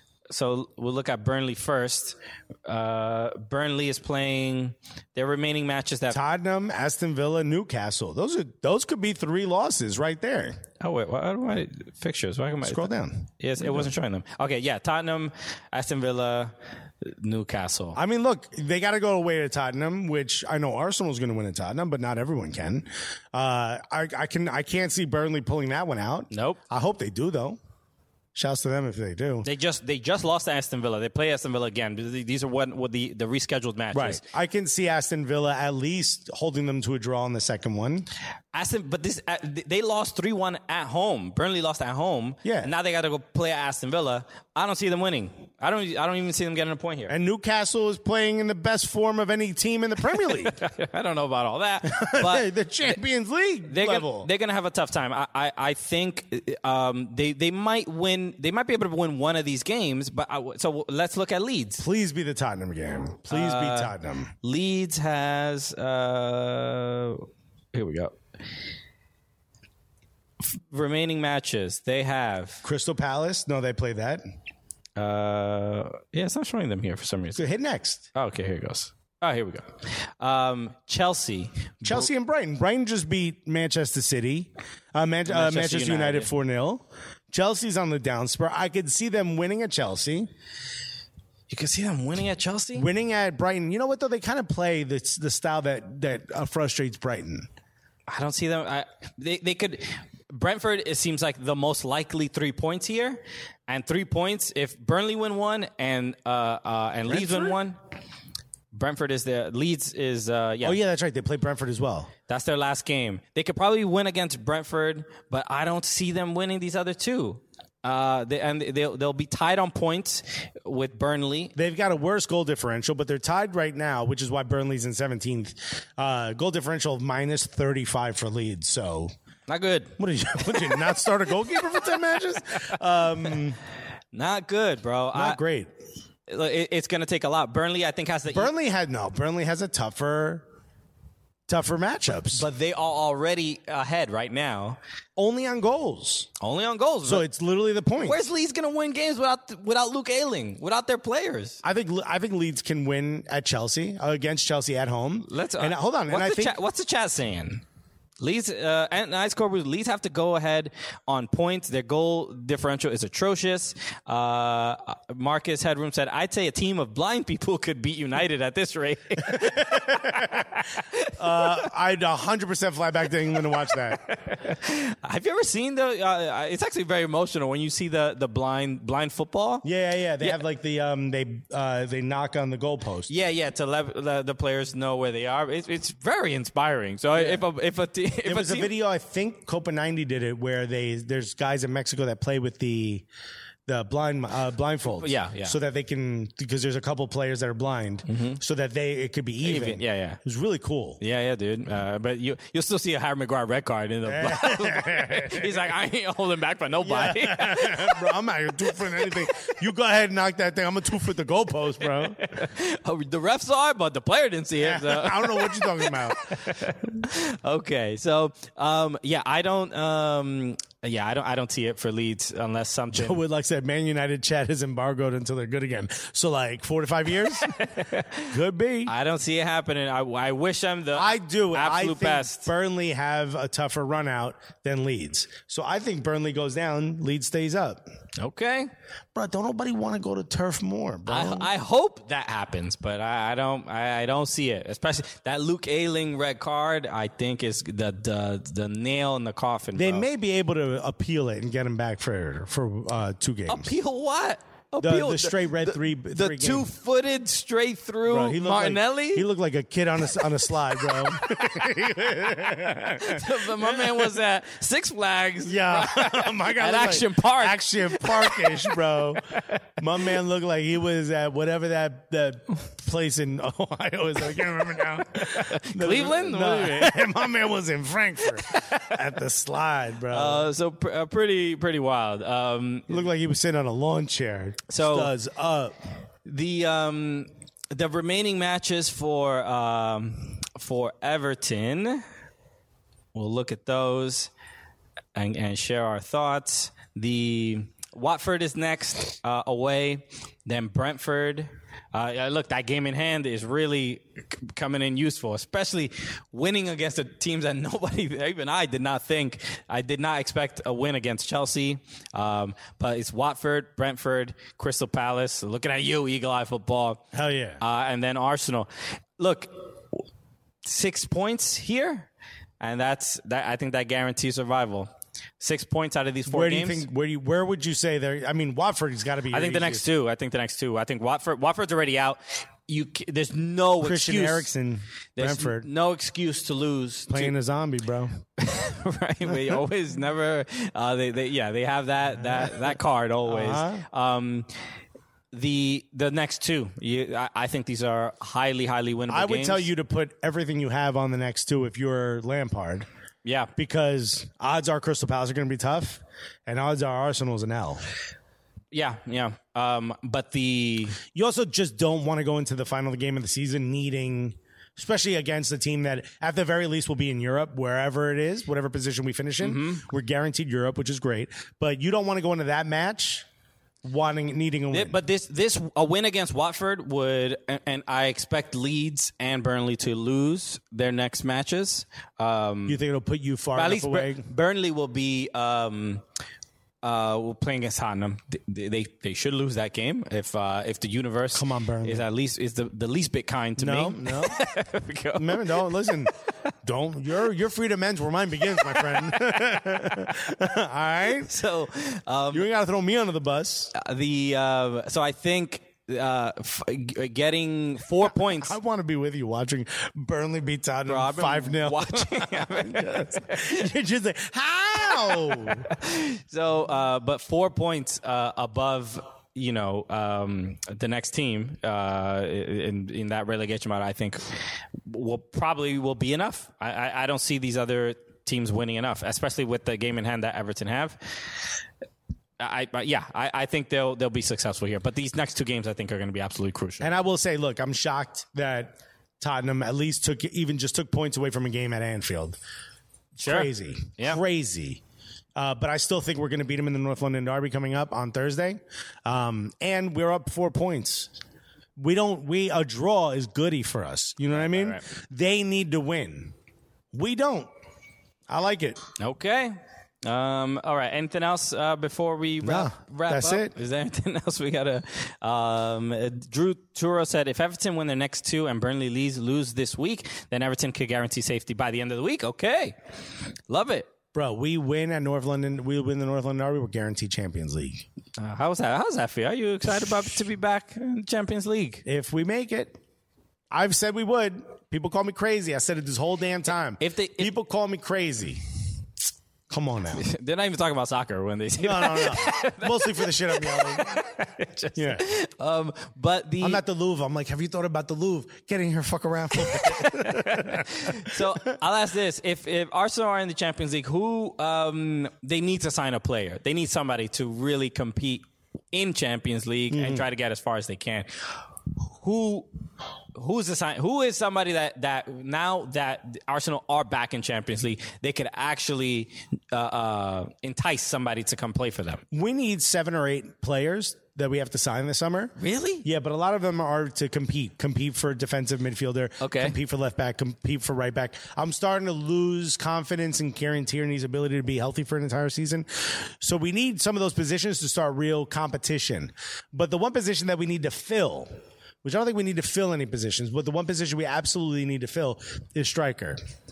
so we'll look at Burnley first. Uh, Burnley is playing their remaining matches. That Tottenham, Aston Villa, Newcastle. Those are those could be three losses right there. oh wait, why do I fixtures? Why am I Scroll down. Yes, it wasn't showing them. Okay, yeah, Tottenham, Aston Villa, Newcastle. I mean, look, they got to go away to Tottenham, which I know Arsenal's going to win at Tottenham, but not everyone can. Uh, I, I can, I can't see Burnley pulling that one out. Nope. I hope they do though. Shouts to them if they do. They just they just lost to Aston Villa. They play Aston Villa again. These are what, what the, the rescheduled matches. Right. I can see Aston Villa at least holding them to a draw in the second one. Aston, but this uh, they lost three one at home. Burnley lost at home. Yeah. And now they got to go play at Aston Villa. I don't see them winning. I don't. I don't even see them getting a point here. And Newcastle is playing in the best form of any team in the Premier League. I don't know about all that, Hey, but the Champions League they're level. gonna, they're gonna have a tough time. I I, I think um, they they might win. They might be able to win one of these games. But I, so let's look at Leeds. Please be the Tottenham game. Please Uh, be Tottenham. Leeds has uh, here we go. F- remaining matches they have. Crystal Palace. No, they play that. Uh, yeah, it's not showing them here for some So reason. hit next. Oh, okay, here it goes. Oh, here we go. Um, Chelsea. Chelsea and Brighton. Brighton just beat Manchester City. Uh, Man- uh, Manchester Manchester United United. four nil. Chelsea's on the down spur. I could see them winning at Chelsea. You can see them winning at Chelsea. Winning at Brighton. You know what, though? They kind of play the, the style that, that uh, frustrates Brighton. I don't see them. I, they they could. Brentford, it seems like the most likely three points here, and three points if Burnley win one and uh, uh, and Leeds win Brentford? one. Brentford is the Leeds is uh, yeah. Oh, yeah, that's right. They play Brentford as well. That's their last game. They could probably win against Brentford, but I don't see them winning these other two. Uh, they, and they'll they'll be tied on points with Burnley. They've got a worse goal differential, but they're tied right now, which is why Burnley's in seventeenth. Uh, goal differential of minus thirty-five for Leeds. So, Not good. what did you, what did you not start a goalkeeper for ten matches? Um, Not good, bro. not I, great. it, it's going to take a lot. Burnley, I think, has the Burnley had no. Burnley has a tougher. tougher matchups. But they are already ahead right now. Only on goals. Only on goals. So it's literally the point. Where's Leeds going to win games without without Luke Ayling, without their players? I think I think Leeds can win at Chelsea, uh, against Chelsea at home. Let's uh, and hold on. What's, and I the think chat, what's the chat saying? Leeds uh, and Ice Cobras, Leeds have to go ahead on points. Their goal differential is atrocious. Uh, Marcus Headroom said, "I'd say a team of blind people could beat United at this rate." uh, I'd one hundred percent fly back to England to watch that. Have you ever seen the? Uh, it's actually very emotional when you see the the blind blind football. Yeah, yeah, yeah. They Yeah. have like the um, they uh, they knock on the goalpost. Yeah, yeah, to let the, the players know where they are. It's, it's very inspiring. So if a if a te- if There was a team, video, I think Copa ninety did it, where they there's guys in Mexico that play with the the blind uh, blindfolds. Yeah, yeah. So that they can, because there's a couple players that are blind, so that they it could be even. Even, yeah, yeah. It was really cool. Yeah, yeah, dude. Uh, but you you'll still see a Harry Maguire red card in the. He's like, I ain't holding back for nobody. Bro, I'm not gonna two foot anything. You go ahead and knock that thing. I'm gonna two foot the goalpost, bro. Oh, the ref saw it, but the player didn't see it. So. I don't know what you're talking about. Okay, so um, yeah, I don't. Um, yeah, I don't. I don't see it for Leeds unless something. With like I said, Man United chat is embargoed until they're good again. So like four to five years, could be. I don't see it happening. I, I wish I'm the. I do. absolute I think best. Burnley have a tougher run out than Leeds. So I think Burnley goes down, Leeds stays up. Okay. Bro, don't nobody want to go to Turf Moor, bro. I, I hope that happens, but I, I don't. I, I don't see it. Especially that Luke Ayling red card. I think is the the the nail in the coffin. they bro. may be able to appeal it and get him back for for uh, two games. appeal what? The, Appeal the straight red the, three. The three games. two-footed straight through Bro, he looked Martinelli. Like, he looked like a kid on a on a slide, bro. But my man was at Six Flags. Yeah, my God, At looked Action like Park. Action Park-ish, bro. My man looked like he was at whatever that that place in Ohio is. I can't remember now. Cleveland? No, my man was in Frankfurt at the slide, bro. Uh, so pr- uh, pretty pretty wild. Um, Looked like he was sitting on a lawn chair. So- Studs up. the um, the remaining matches for um, for Everton, we'll look at those and, and share our thoughts. The Watford is next uh, away, then Brentford. Uh, yeah, look, that game in hand is really c- coming in useful, especially winning against the teams that nobody, even I, did not think. I did not expect a win against Chelsea, um, but it's Watford, Brentford, Crystal Palace. Looking at you, Eagle Eye Football. Hell yeah. Uh, and then Arsenal. Look, six points here, and that's that. I think that guarantees survival. Six points out of these four Where do games. you think? Where do you, Where would you say there? I mean, Watford's got to be. I think the next two. I think the next two. I think Watford. Watford's already out. You. c- There's no Christian excuse. Eriksen, There's Brentford, no excuse to lose. playing a zombie, bro. to, right? They always never. Uh, they. They. Yeah. They have that. That. That card always. Uh-huh. Um. The the next two. You, I, I think these are highly highly winnable. I would games. tell you to put everything you have on the next two if you're Lampard, Yeah. because odds are Crystal Palace are going to be tough, and odds are Arsenal's an L. Yeah. Yeah. Um. But the. You also just don't want to go into the final game of the season needing, especially against a team that at the very least will be in Europe, wherever it is, whatever position we finish in. Mm-hmm. We're guaranteed Europe, which is great. But you don't want to go into that match wanting needing a win. But this this a win against Watford would, and, and I expect Leeds and Burnley to lose their next matches. Um, you think it'll put you far at enough least away? Bur- Burnley will be. Um, uh, we're playing against Tottenham. They, they they should lose that game if uh, if the universe Come on, Burnley. is at least is the, the least bit kind to no, me. no. There we go. Remember, don't listen. Don't. Your your freedom ends where mine begins, my friend. All right. So um, You ain't got to throw me under the bus. the uh, so I think uh, f- g- getting four points. I want to be with you watching Burnley beat Bro, Tottenham I've been five nil. watching. I've been just- You're just like, how? So, uh, but four points uh, above, you know, um, the next team uh, in in that relegation battle, I think will probably will be enough. I, I, I don't see these other teams winning enough, especially with the game in hand that Everton have. I, I yeah, I, I think they'll they'll be successful here. But these next two games, I think, are going to be absolutely crucial. And I will say, look, I'm shocked that Tottenham at least took even just took points away from a game at Anfield. Sure. Crazy, Yeah. crazy. Uh, but I still think we're going to beat them in the North London Derby coming up on Thursday, um, and we're up four points. We don't. We a draw is goody for us. You know what I mean? Right, right. They need to win. We don't. I like it. Okay. Um, all right. Anything else uh, before we wrap, No, wrap that's up? it. Is there anything else we gotta? Um, uh, Drew Turo said, if Everton win their next two and Burnley lose, lose this week, then Everton could guarantee safety by the end of the week. Okay, love it. Bro, we win at North London. We win the North London Derby. We're guaranteed Champions League. Uh, how's that? How's that feel? Are you excited about to be back in the Champions League? If we make it, I've said we would. People call me crazy. I said it this whole damn time. If they- if- people call me crazy. Come on now. They're not even talking about soccer when they say No, that. no, no. Mostly for the shit I'm yelling. Just- Yeah. Um, but the I'm at the Louvre. I'm like, have you thought about the Louvre? Get in here, fuck around. So I'll ask this: If if Arsenal are in the Champions League, who um, they need to sign a player? They need somebody to really compete in Champions League Mm-hmm. and try to get as far as they can. Who who's the sign? Who is somebody that that now that Arsenal are back in Champions League, they could actually uh, uh, entice somebody to come play for them? We need seven or eight players that we have to sign this summer. Really? Yeah, but a lot of them are to compete. Compete for defensive midfielder. Okay. Compete for left back. Compete for right back. I'm starting to lose confidence in Kieran Tierney's ability to be healthy for an entire season. So we need some of those positions to start real competition. But the one position that we need to fill, which I don't think we need to fill any positions, but the one position we absolutely need to fill is striker.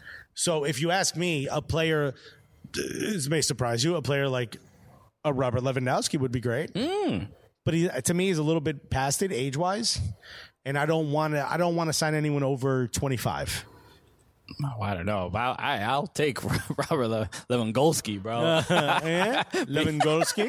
So if you ask me, a player, this may surprise you, a player like a Robert Lewandowski would be great. But he, to me, he's a little bit past it age-wise, and I don't want to. I don't want to sign anyone over twenty-five. Oh, I don't know. I'll, I, I'll take Robert Le- Lewandowski, bro. Yeah? Lewandowski.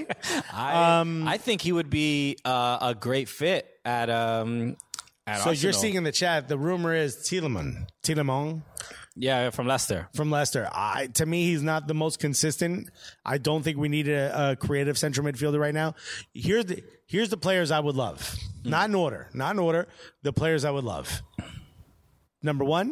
I, I think he would be uh, a great fit at um. At So Arsenal. you're seeing in the chat. The rumor is Tielemans. Tielemans yeah, from Leicester. from Leicester. I, to me, he's not the most consistent. I don't think we need a, a creative central midfielder right now. Here's the here's the players I would love. Not in order. Not in order. The players I would love. Number one,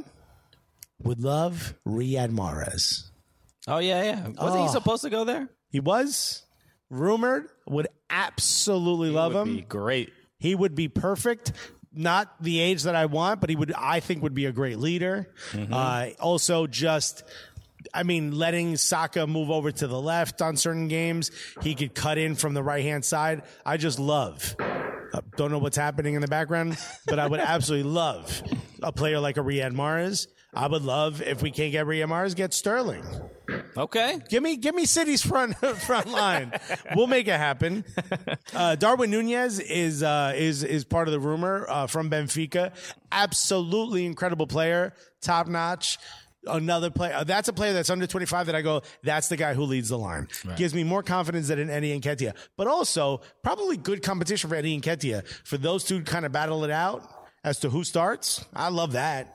would love Riyad Mahrez. Oh yeah, yeah. Wasn't he Oh. supposed to go there? He was rumored. Would absolutely love Would him. be great. He would be perfect. Not the age that I want, but he would, I think, would be a great leader. Uh, also, just, I mean, letting Saka move over to the left on certain games. He could cut in from the right hand side. I just love. Uh, don't know what's happening in the background, but I would absolutely love a player like a Riyad Mahrez. I would love, if we can't get Riyad Mahrez, get Sterling. Okay. Give me, give me City's front front line. We'll make it happen. Uh, Darwin Nunez is uh, is is part of the rumor uh, from Benfica. Absolutely incredible player, top notch. Another player. Uh, that's a player that's under twenty-five that I go, that's the guy who leads the line. Right. Gives me more confidence than Eddie Nketiah. But also, probably good competition for Eddie Nketiah. For those two to kind of battle it out as to who starts. I love that.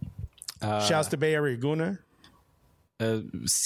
Uh, Shouts to Bay Area Guna. Uh,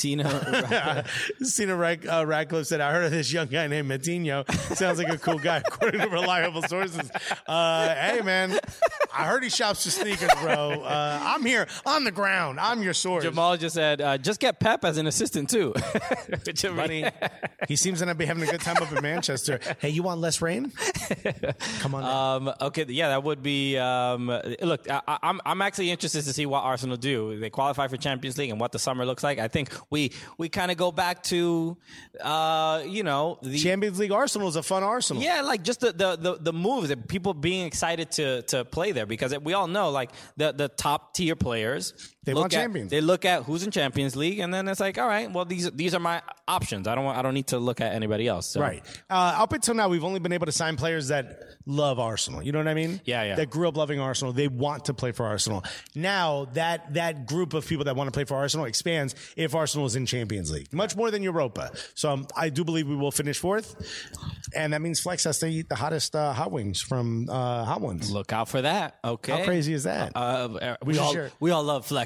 Cena. Cena Rack, uh, Radcliffe said, I heard of this young guy named Matinho. Sounds like a cool guy, according to reliable sources. Uh, hey, man, I heard he shops for sneakers, bro. Uh, I'm here on the ground. I'm your source. Jamal just said, uh, just get Pep as an assistant too. Which, I mean, Buddy, he seems to be having a good time up in Manchester. Hey, you want less rain? Come on. now. Um, okay, yeah, that would be. Um, look, I, I'm I'm actually interested to see what Arsenal do. They qualify for Champions League and what the summer looks like. I think we we kind of go back to, uh, you know, the Champions League Arsenal is a fun Arsenal. yeah, like just the the the, the moves, and people being excited to to play there because we all know like the the top tier players. They look want at, champions. They look at who's in Champions League, and then it's like, all right, well these these are my options. I don't want, I don't need to look at anybody else. So. Right. Uh, up until now, we've only been able to sign players that love Arsenal. You know what I mean? Yeah, yeah. That grew up loving Arsenal. They want to play for Arsenal. Now, that that group of people that want to play for Arsenal expands if Arsenal is in Champions League. Much more than Europa. So um, I do believe we will finish fourth. And that means Flex has to eat the hottest uh, hot wings from uh, Hot Ones. Look out for that. Okay. How crazy is that? Uh, we What's your all shirt? we all love Flex.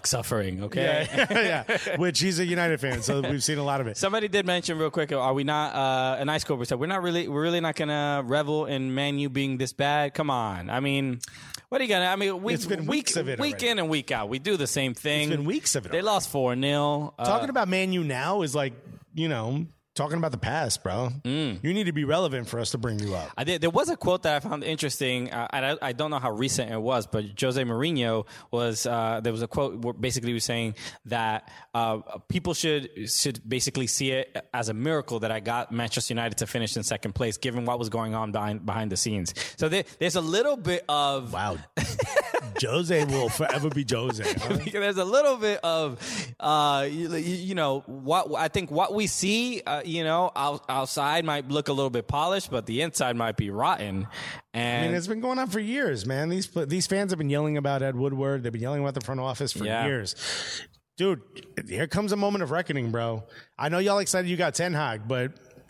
dog suffering. Okay. Yeah, yeah. Which he's a United fan, so we've seen a lot of it. Somebody did mention real quick. Are we not? Uh, an Ice Cobra said we're not really. We're really not gonna revel in Man U being this bad. Come on. I mean, what are you gonna? I mean, we, It's been week, weeks of it week already. in and week out. We do the same thing. It's been weeks of it They already. lost four nil. Uh, Talking about Man U now is like, you know, talking about the past, bro. Mm. You need to be relevant for us to bring you up. I did. There was a quote that I found interesting. Uh, and I, I don't know how recent it was, but Jose Mourinho was. Uh, there was a quote where basically he was saying that uh, people should should basically see it as a miracle that I got Manchester United to finish in second place, given what was going on behind behind the scenes. So there, there's a little bit of Wow. Jose will forever be Jose. Huh? there's a little bit of, uh, you, you know, what I think what we see, uh, you know, out, outside might look a little bit polished, but the inside might be rotten. And I mean, it's been going on for years, man. These these fans have been yelling about Ed Woodward. They've been yelling about the front office for Yeah. years. Dude, here comes a moment of reckoning, bro. I know y'all excited you got Ten Hag, but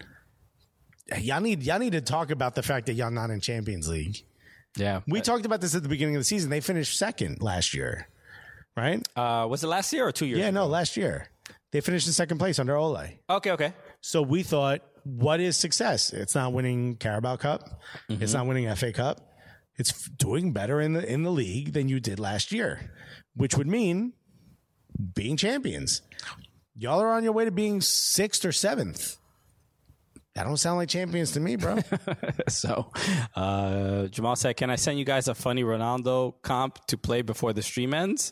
y'all need y'all need to talk about the fact that y'all not in Champions League. yeah, We talked about this at the beginning of the season. They finished second last year, right? uh, was it last year or two years? Yeah, ago? no, last year. They finished in second place under Ole. Okay, okay. So we thought, what is success? It's not winning Carabao Cup. It's not winning F A Cup. It's f- doing better in the in the league than you did last year, which would mean being champions. Y'all are on your way to being sixth or seventh. That don't sound like champions to me, bro. So, uh, Jamal said, "Can I send you guys a funny Ronaldo comp to play before the stream ends?"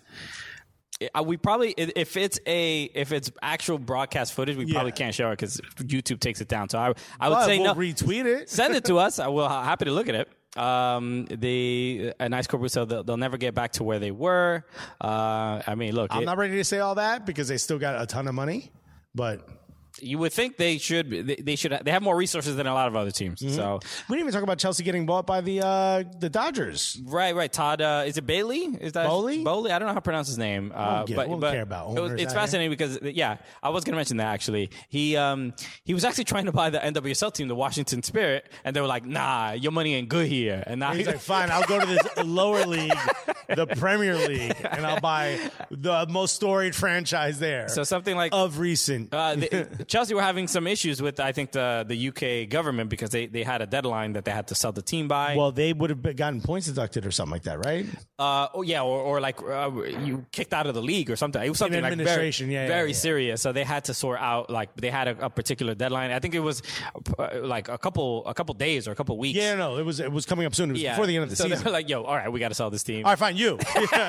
Uh, we probably, if it's a, if it's actual broadcast footage, we Yeah. probably can't show it because YouTube takes it down. So I, I would But say we'll no. retweet it. Send it to us. I will happy to look at it. Um, the a nice Cobra said they'll, they'll never get back to where they were. Uh, I mean, look, I'm it- not ready to say all that because they still got a ton of money, but you would think they should. They, they should. They have more resources than a lot of other teams. Mm-hmm. So we didn't even talk about Chelsea getting bought by the uh, the Dodgers. right, right. Todd, uh, is it Bailey? Is that Bowley? Bowley? I don't know how to pronounce his name. Uh, get- but we don't but care about it was- owners it's out here. fascinating because yeah, I was going to mention that actually. He um he was actually trying to buy the N W S L team, the Washington Spirit, and they were like, "Nah, your money ain't good here." And now He's like, fine, I'll go to this lower league, the Premier League, and I'll buy the most storied franchise there. so something like of recent. Uh, the, Chelsea were having some issues with, I think, the the U K government because they, they had a deadline that they had to sell the team by. well, they would have been- gotten points deducted or something like that, right? uh, oh yeah, or, or like uh, you kicked out of the league or something. It was something like very, administration, yeah, yeah, very yeah. serious. So they had to sort out like they had a, a particular deadline. I think it was uh, like a couple a couple days or a couple weeks. Yeah, no, it was it was coming up soon. It was Yeah. before the end of the so season. they were like, "Yo, all right, we got to sell this team." All right, fine, you.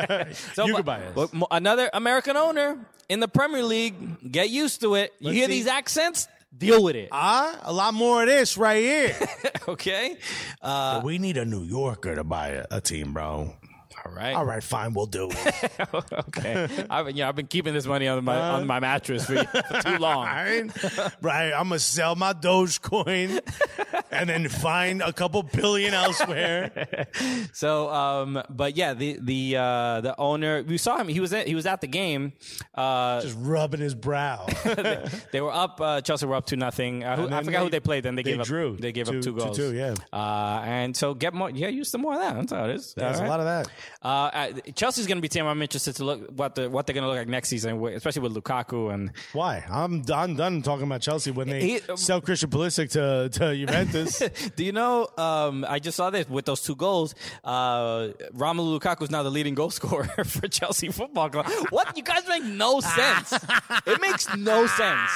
So, you but- can buy it. but mo- Another American owner in the Premier League. Get used to it. You Let's hear see. these accents? Deal with it. Ah, a lot more of this right here. Okay. Uh, we need a New Yorker to buy a, a team, bro. all right. All right, fine, we'll do it. Okay. I've, you know, I've been keeping this money on my on my mattress for, for too long. Right? Right, I'm gonna sell my Dogecoin and then find a couple billion elsewhere. So, um, but yeah, the the uh, the owner, we saw him. He was at, he was at the game. Uh, Just rubbing his brow. they, they were up. Uh, Chelsea were up to nothing. Uh, who, And I then forgot they- who they played. Then they, they gave up. drew They gave two- up two two- goals. two, yeah. Uh, and so get more. Yeah, use some more of that. That's how it is. There's All a right. lot of that. Uh, uh, Chelsea's going to be a team I'm interested to look what the what they're going to look like next season, especially with Lukaku and Why? I'm done, done talking about Chelsea when they He- sell Christian Pulisic to, to Juventus. Do you know? Um, I just saw this with those two goals. Uh, Romelu Lukaku is now the leading goal scorer for Chelsea Football Club. What? You guys make no sense. It makes no sense.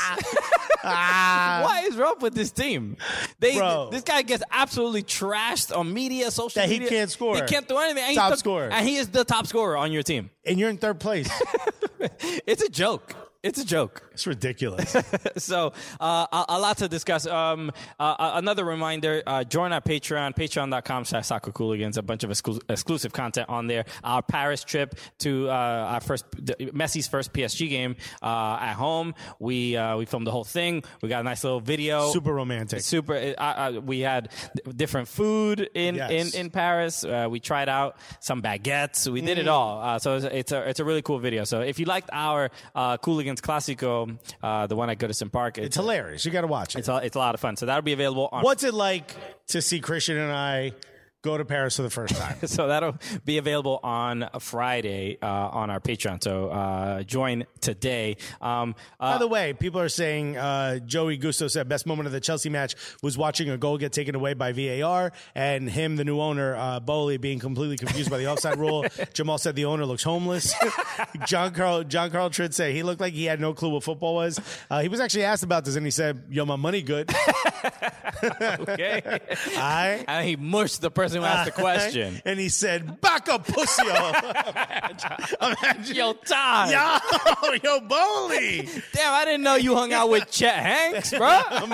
What is wrong with this team? They Bro. this guy gets absolutely trashed on media, social That he media. can't score. He can't do anything. And he's Top the- scorer. and he is the top scorer on your team. And you're in third place. It's a joke. It's a joke. It's ridiculous. So uh, a, a lot to discuss. Um, uh, another reminder, uh, join our Patreon, patreon.com slash soccer cooligans, a bunch of exclu- exclusive content on there. Our Paris trip to uh, our first, Messi's first P S G game uh, at home. We uh, we filmed the whole thing. We got a nice little video. Super romantic. Super. Uh, uh, we had different food in, Yes. in, in Paris. Uh, we tried out some baguettes. We did it all. Uh, so it's, it's, a, it's a really cool video. So if you liked our uh, Cooligans Classico, uh, the one at Goodison Park, It's hilarious. You got to watch it. it's a, it's a lot of fun. So that'll be available on. What's it like to see Christian and I go to Paris for the first time. So that'll be available on a Friday uh, on our Patreon. So uh, join today. Um, uh, By the way, people are saying uh, Joey Gusto said best moment of the Chelsea match was watching a goal get taken away by V A R and him, the new owner, uh, Bowley, being completely confused by the offside rule. Jamal said the owner looks homeless. John Carl John Carl Tritt said he looked like he had no clue what football was. Uh, he was actually asked about this, and he said, "Yo, my money good." okay. I And he mushed the person who asked the question. and he said, "Back up, pussy." imagine, imagine. Yo, Todd. Yo, yo, Bowley. Damn, I didn't know you hung out with Chet Hanks, bro.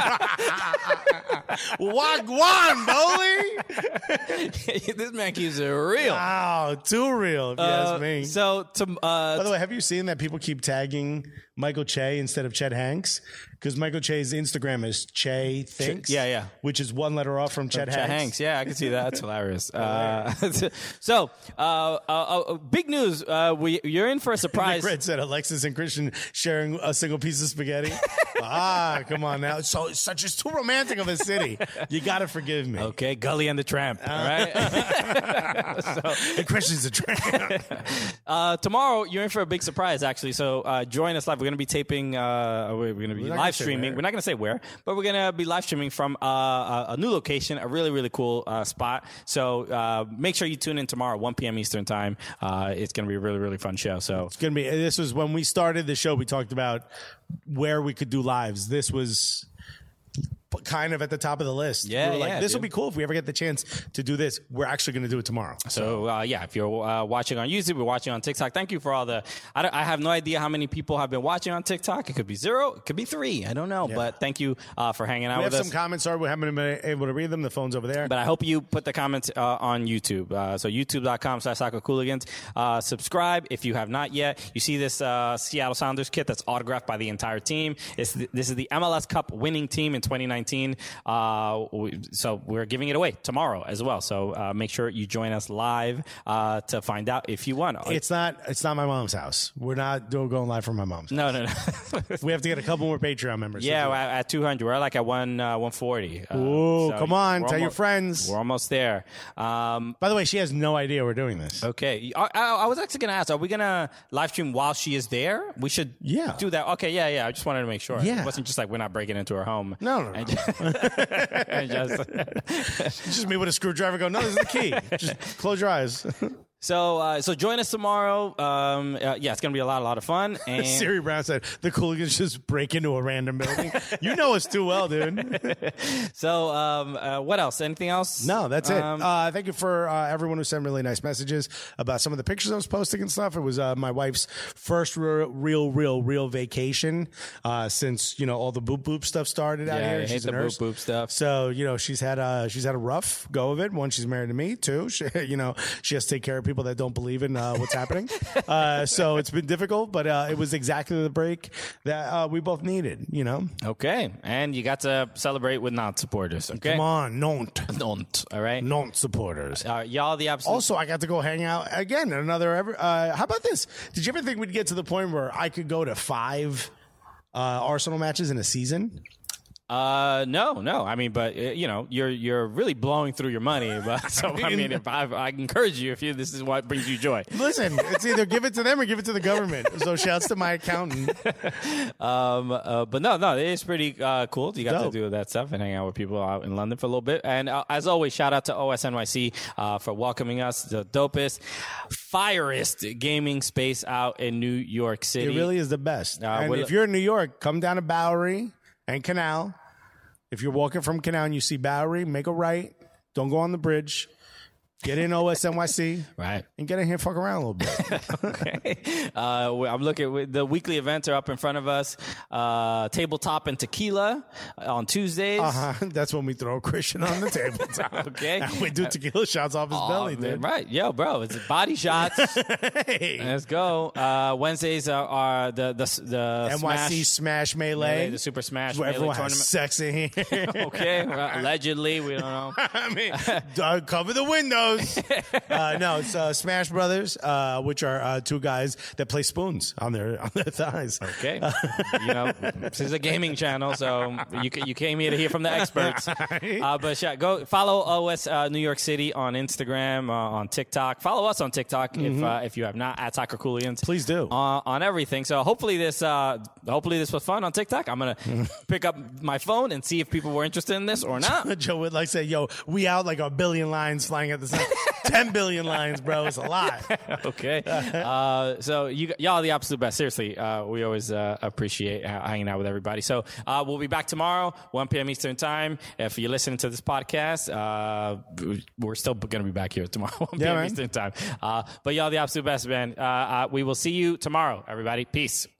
Wagwan, Bowley. This man keeps it real. Wow, too real, if you Uh, ask me. So, to, uh, By the way, have you seen that people keep tagging Michael Che instead of Chet Hanks? Because Michael Che's Instagram is Che Thinks. yeah, yeah. Which is one letter off from Chet, Chet Hanks. Hanks. Yeah, I can see that. That's hilarious. Uh, so, uh, uh, uh, big news. Uh, we, you're in for a surprise. Nick Red said Alexis and Christian sharing a single piece of spaghetti. ah, come on now. So it's such it's too romantic of a city. You got to forgive me. Okay, Gully and the Tramp. All right. And Christian's a tramp. Uh, tomorrow, you're in for a big surprise, actually. So uh, join us live. We're going to be taping. Uh, we're going to be We're not live gonna say streaming. where. We're not going to say where, but we're going to be live streaming from uh, a, a new location, a really, really cool uh, spot. So uh, make sure you tune in tomorrow, one p.m. Eastern time. Uh, it's going to be a really, really fun show. So It's gonna be. This was when we started the show. We talked about where we could do lives. This was kind of at the top of the list. Yeah, we were like, yeah, this dude. will be cool if we ever get the chance to do this. We're actually going to do it tomorrow. So, uh, yeah, if you're uh, watching on YouTube, we're watching on TikTok. Thank you for all the. I, don't, I have no idea how many people have been watching on TikTok. It could be zero. It could be three. I don't know. Yeah. But thank you uh, for hanging out We with have us. some comments. Sorry, we haven't been able to read them. The phone's over there. But I hope you put the comments uh, on YouTube. Uh, so youtube.com slash soccer cooligans. Uh, subscribe if you have not yet. You see this uh, Seattle Sounders kit that's autographed by the entire team. It's the, this is the M L S Cup winning team in twenty nineteen. Uh, we, so we're giving it away tomorrow as well. So uh, make sure you join us live uh, to find out if you won. It's not. It's not my mom's house. We're not doing going live from my mom's. No, no, no. We have to get a couple more Patreon members. Yeah, we're at two hundred. We're like at one uh, one forty. Uh, Ooh, so come on, we're tell your almost- friends. We're almost there. Um, By the way, she has no idea we're doing this. okay, I, I, I was actually going to ask: are we going to live stream while she is there? We should, Yeah. do that. Okay, yeah, yeah. I just wanted to make sure. Yeah. It wasn't just like we're not breaking into her home. No, no, no. And just, and just- It's just me with a screwdriver. Go. No, this is the key. Just close your eyes. so, uh, so join us tomorrow. Um, uh, yeah, it's going to be a lot, a lot of fun. And Siri Brown said the Cooligans just break into a random building. You know us too well, dude. so, um, uh, what else? Anything else? No, that's it. Um, Uh, thank you for uh, everyone who sent really nice messages about some of the pictures I was posting and stuff. It was uh, my wife's first real, real, real, real vacation uh, since you know all the boop boop stuff started out Yeah, here. I hate She's a the nurse. boop boop stuff. So you know she's had a she's had a rough go of it. One, she's married to me. Two, she, you know she has to take care of people that don't believe in uh, what's happening. Uh, so it's been difficult, but uh, it was exactly the break that uh, we both needed. You know, Okay, and you got to celebrate with non-supporters. Okay, come on, don't don't. All right. don't supporters. Uh, y'all the absolute. Also, I got to go hang out again. at Another. ever- Uh, how about this? Did you ever think we'd get to the point where I could go to five uh, Arsenal matches in a season? Uh, no, no. I mean, but uh, you know, you're you're really blowing through your money. But so I mean, if I, I encourage you if you this is what brings you joy. Listen, it's either give it to them or give it to the government. So shouts to my accountant. Um, uh, but no, no, it is pretty uh, cool. You got Dope. to do that stuff and hang out with people out in London for a little bit. And uh, as always, shout out to O S N Y C uh, for welcoming us, the dopest, firest gaming space out in New York City. It really is the best. Uh, and we'll- if you're in New York, come down to Bowery and Canal. If you're walking from Canal and you see Bowery, make a right. Don't go on the bridge. Get in O S N Y C. Right. And get in here and fuck around a little bit. Okay. Uh, I'm looking. The weekly events are up in front of us. Uh, tabletop and tequila on Tuesdays. Uh-huh. That's when we throw Christian on the tabletop. Okay. And we do tequila shots off his Oh, belly, man, dude. right. Yo, bro, it's body shots. Hey. Let's go. Uh, Wednesdays are, are the the the N Y C Smash, Smash Melee. the Super Smash where Melee everyone tournament. has sex in here. Okay, well, allegedly, we don't know. I mean, uh, cover the windows. Bros. uh, no, it's uh, Smash Brothers, uh, which are uh, two guys that play spoons on their on their thighs. Okay, you know, this is a gaming channel, so you you came here to hear from the experts. Uh, but yeah, go follow O S uh, New York City on Instagram, uh, on TikTok. Follow us on TikTok mm-hmm. if uh, if you have not, at Soccer Cooligans. Please do uh, on everything. So hopefully this uh, hopefully this was fun on TikTok. I'm gonna pick up my phone and see if people were interested in this or not. Joe would like say, "Yo, we out like a billion lines flying at the same." ten billion lines, bro. It's a lot. Okay. Uh, so you, y'all are the absolute best. Seriously, uh, we always uh, appreciate hanging out with everybody. So uh, we'll be back tomorrow, one p.m. Eastern Time. If you're listening to this podcast, uh, we're still going to be back here tomorrow, one p.m. Yeah, Eastern Time. Uh, but y'all are the absolute best, man. Uh, uh, we will see you tomorrow, everybody. Peace.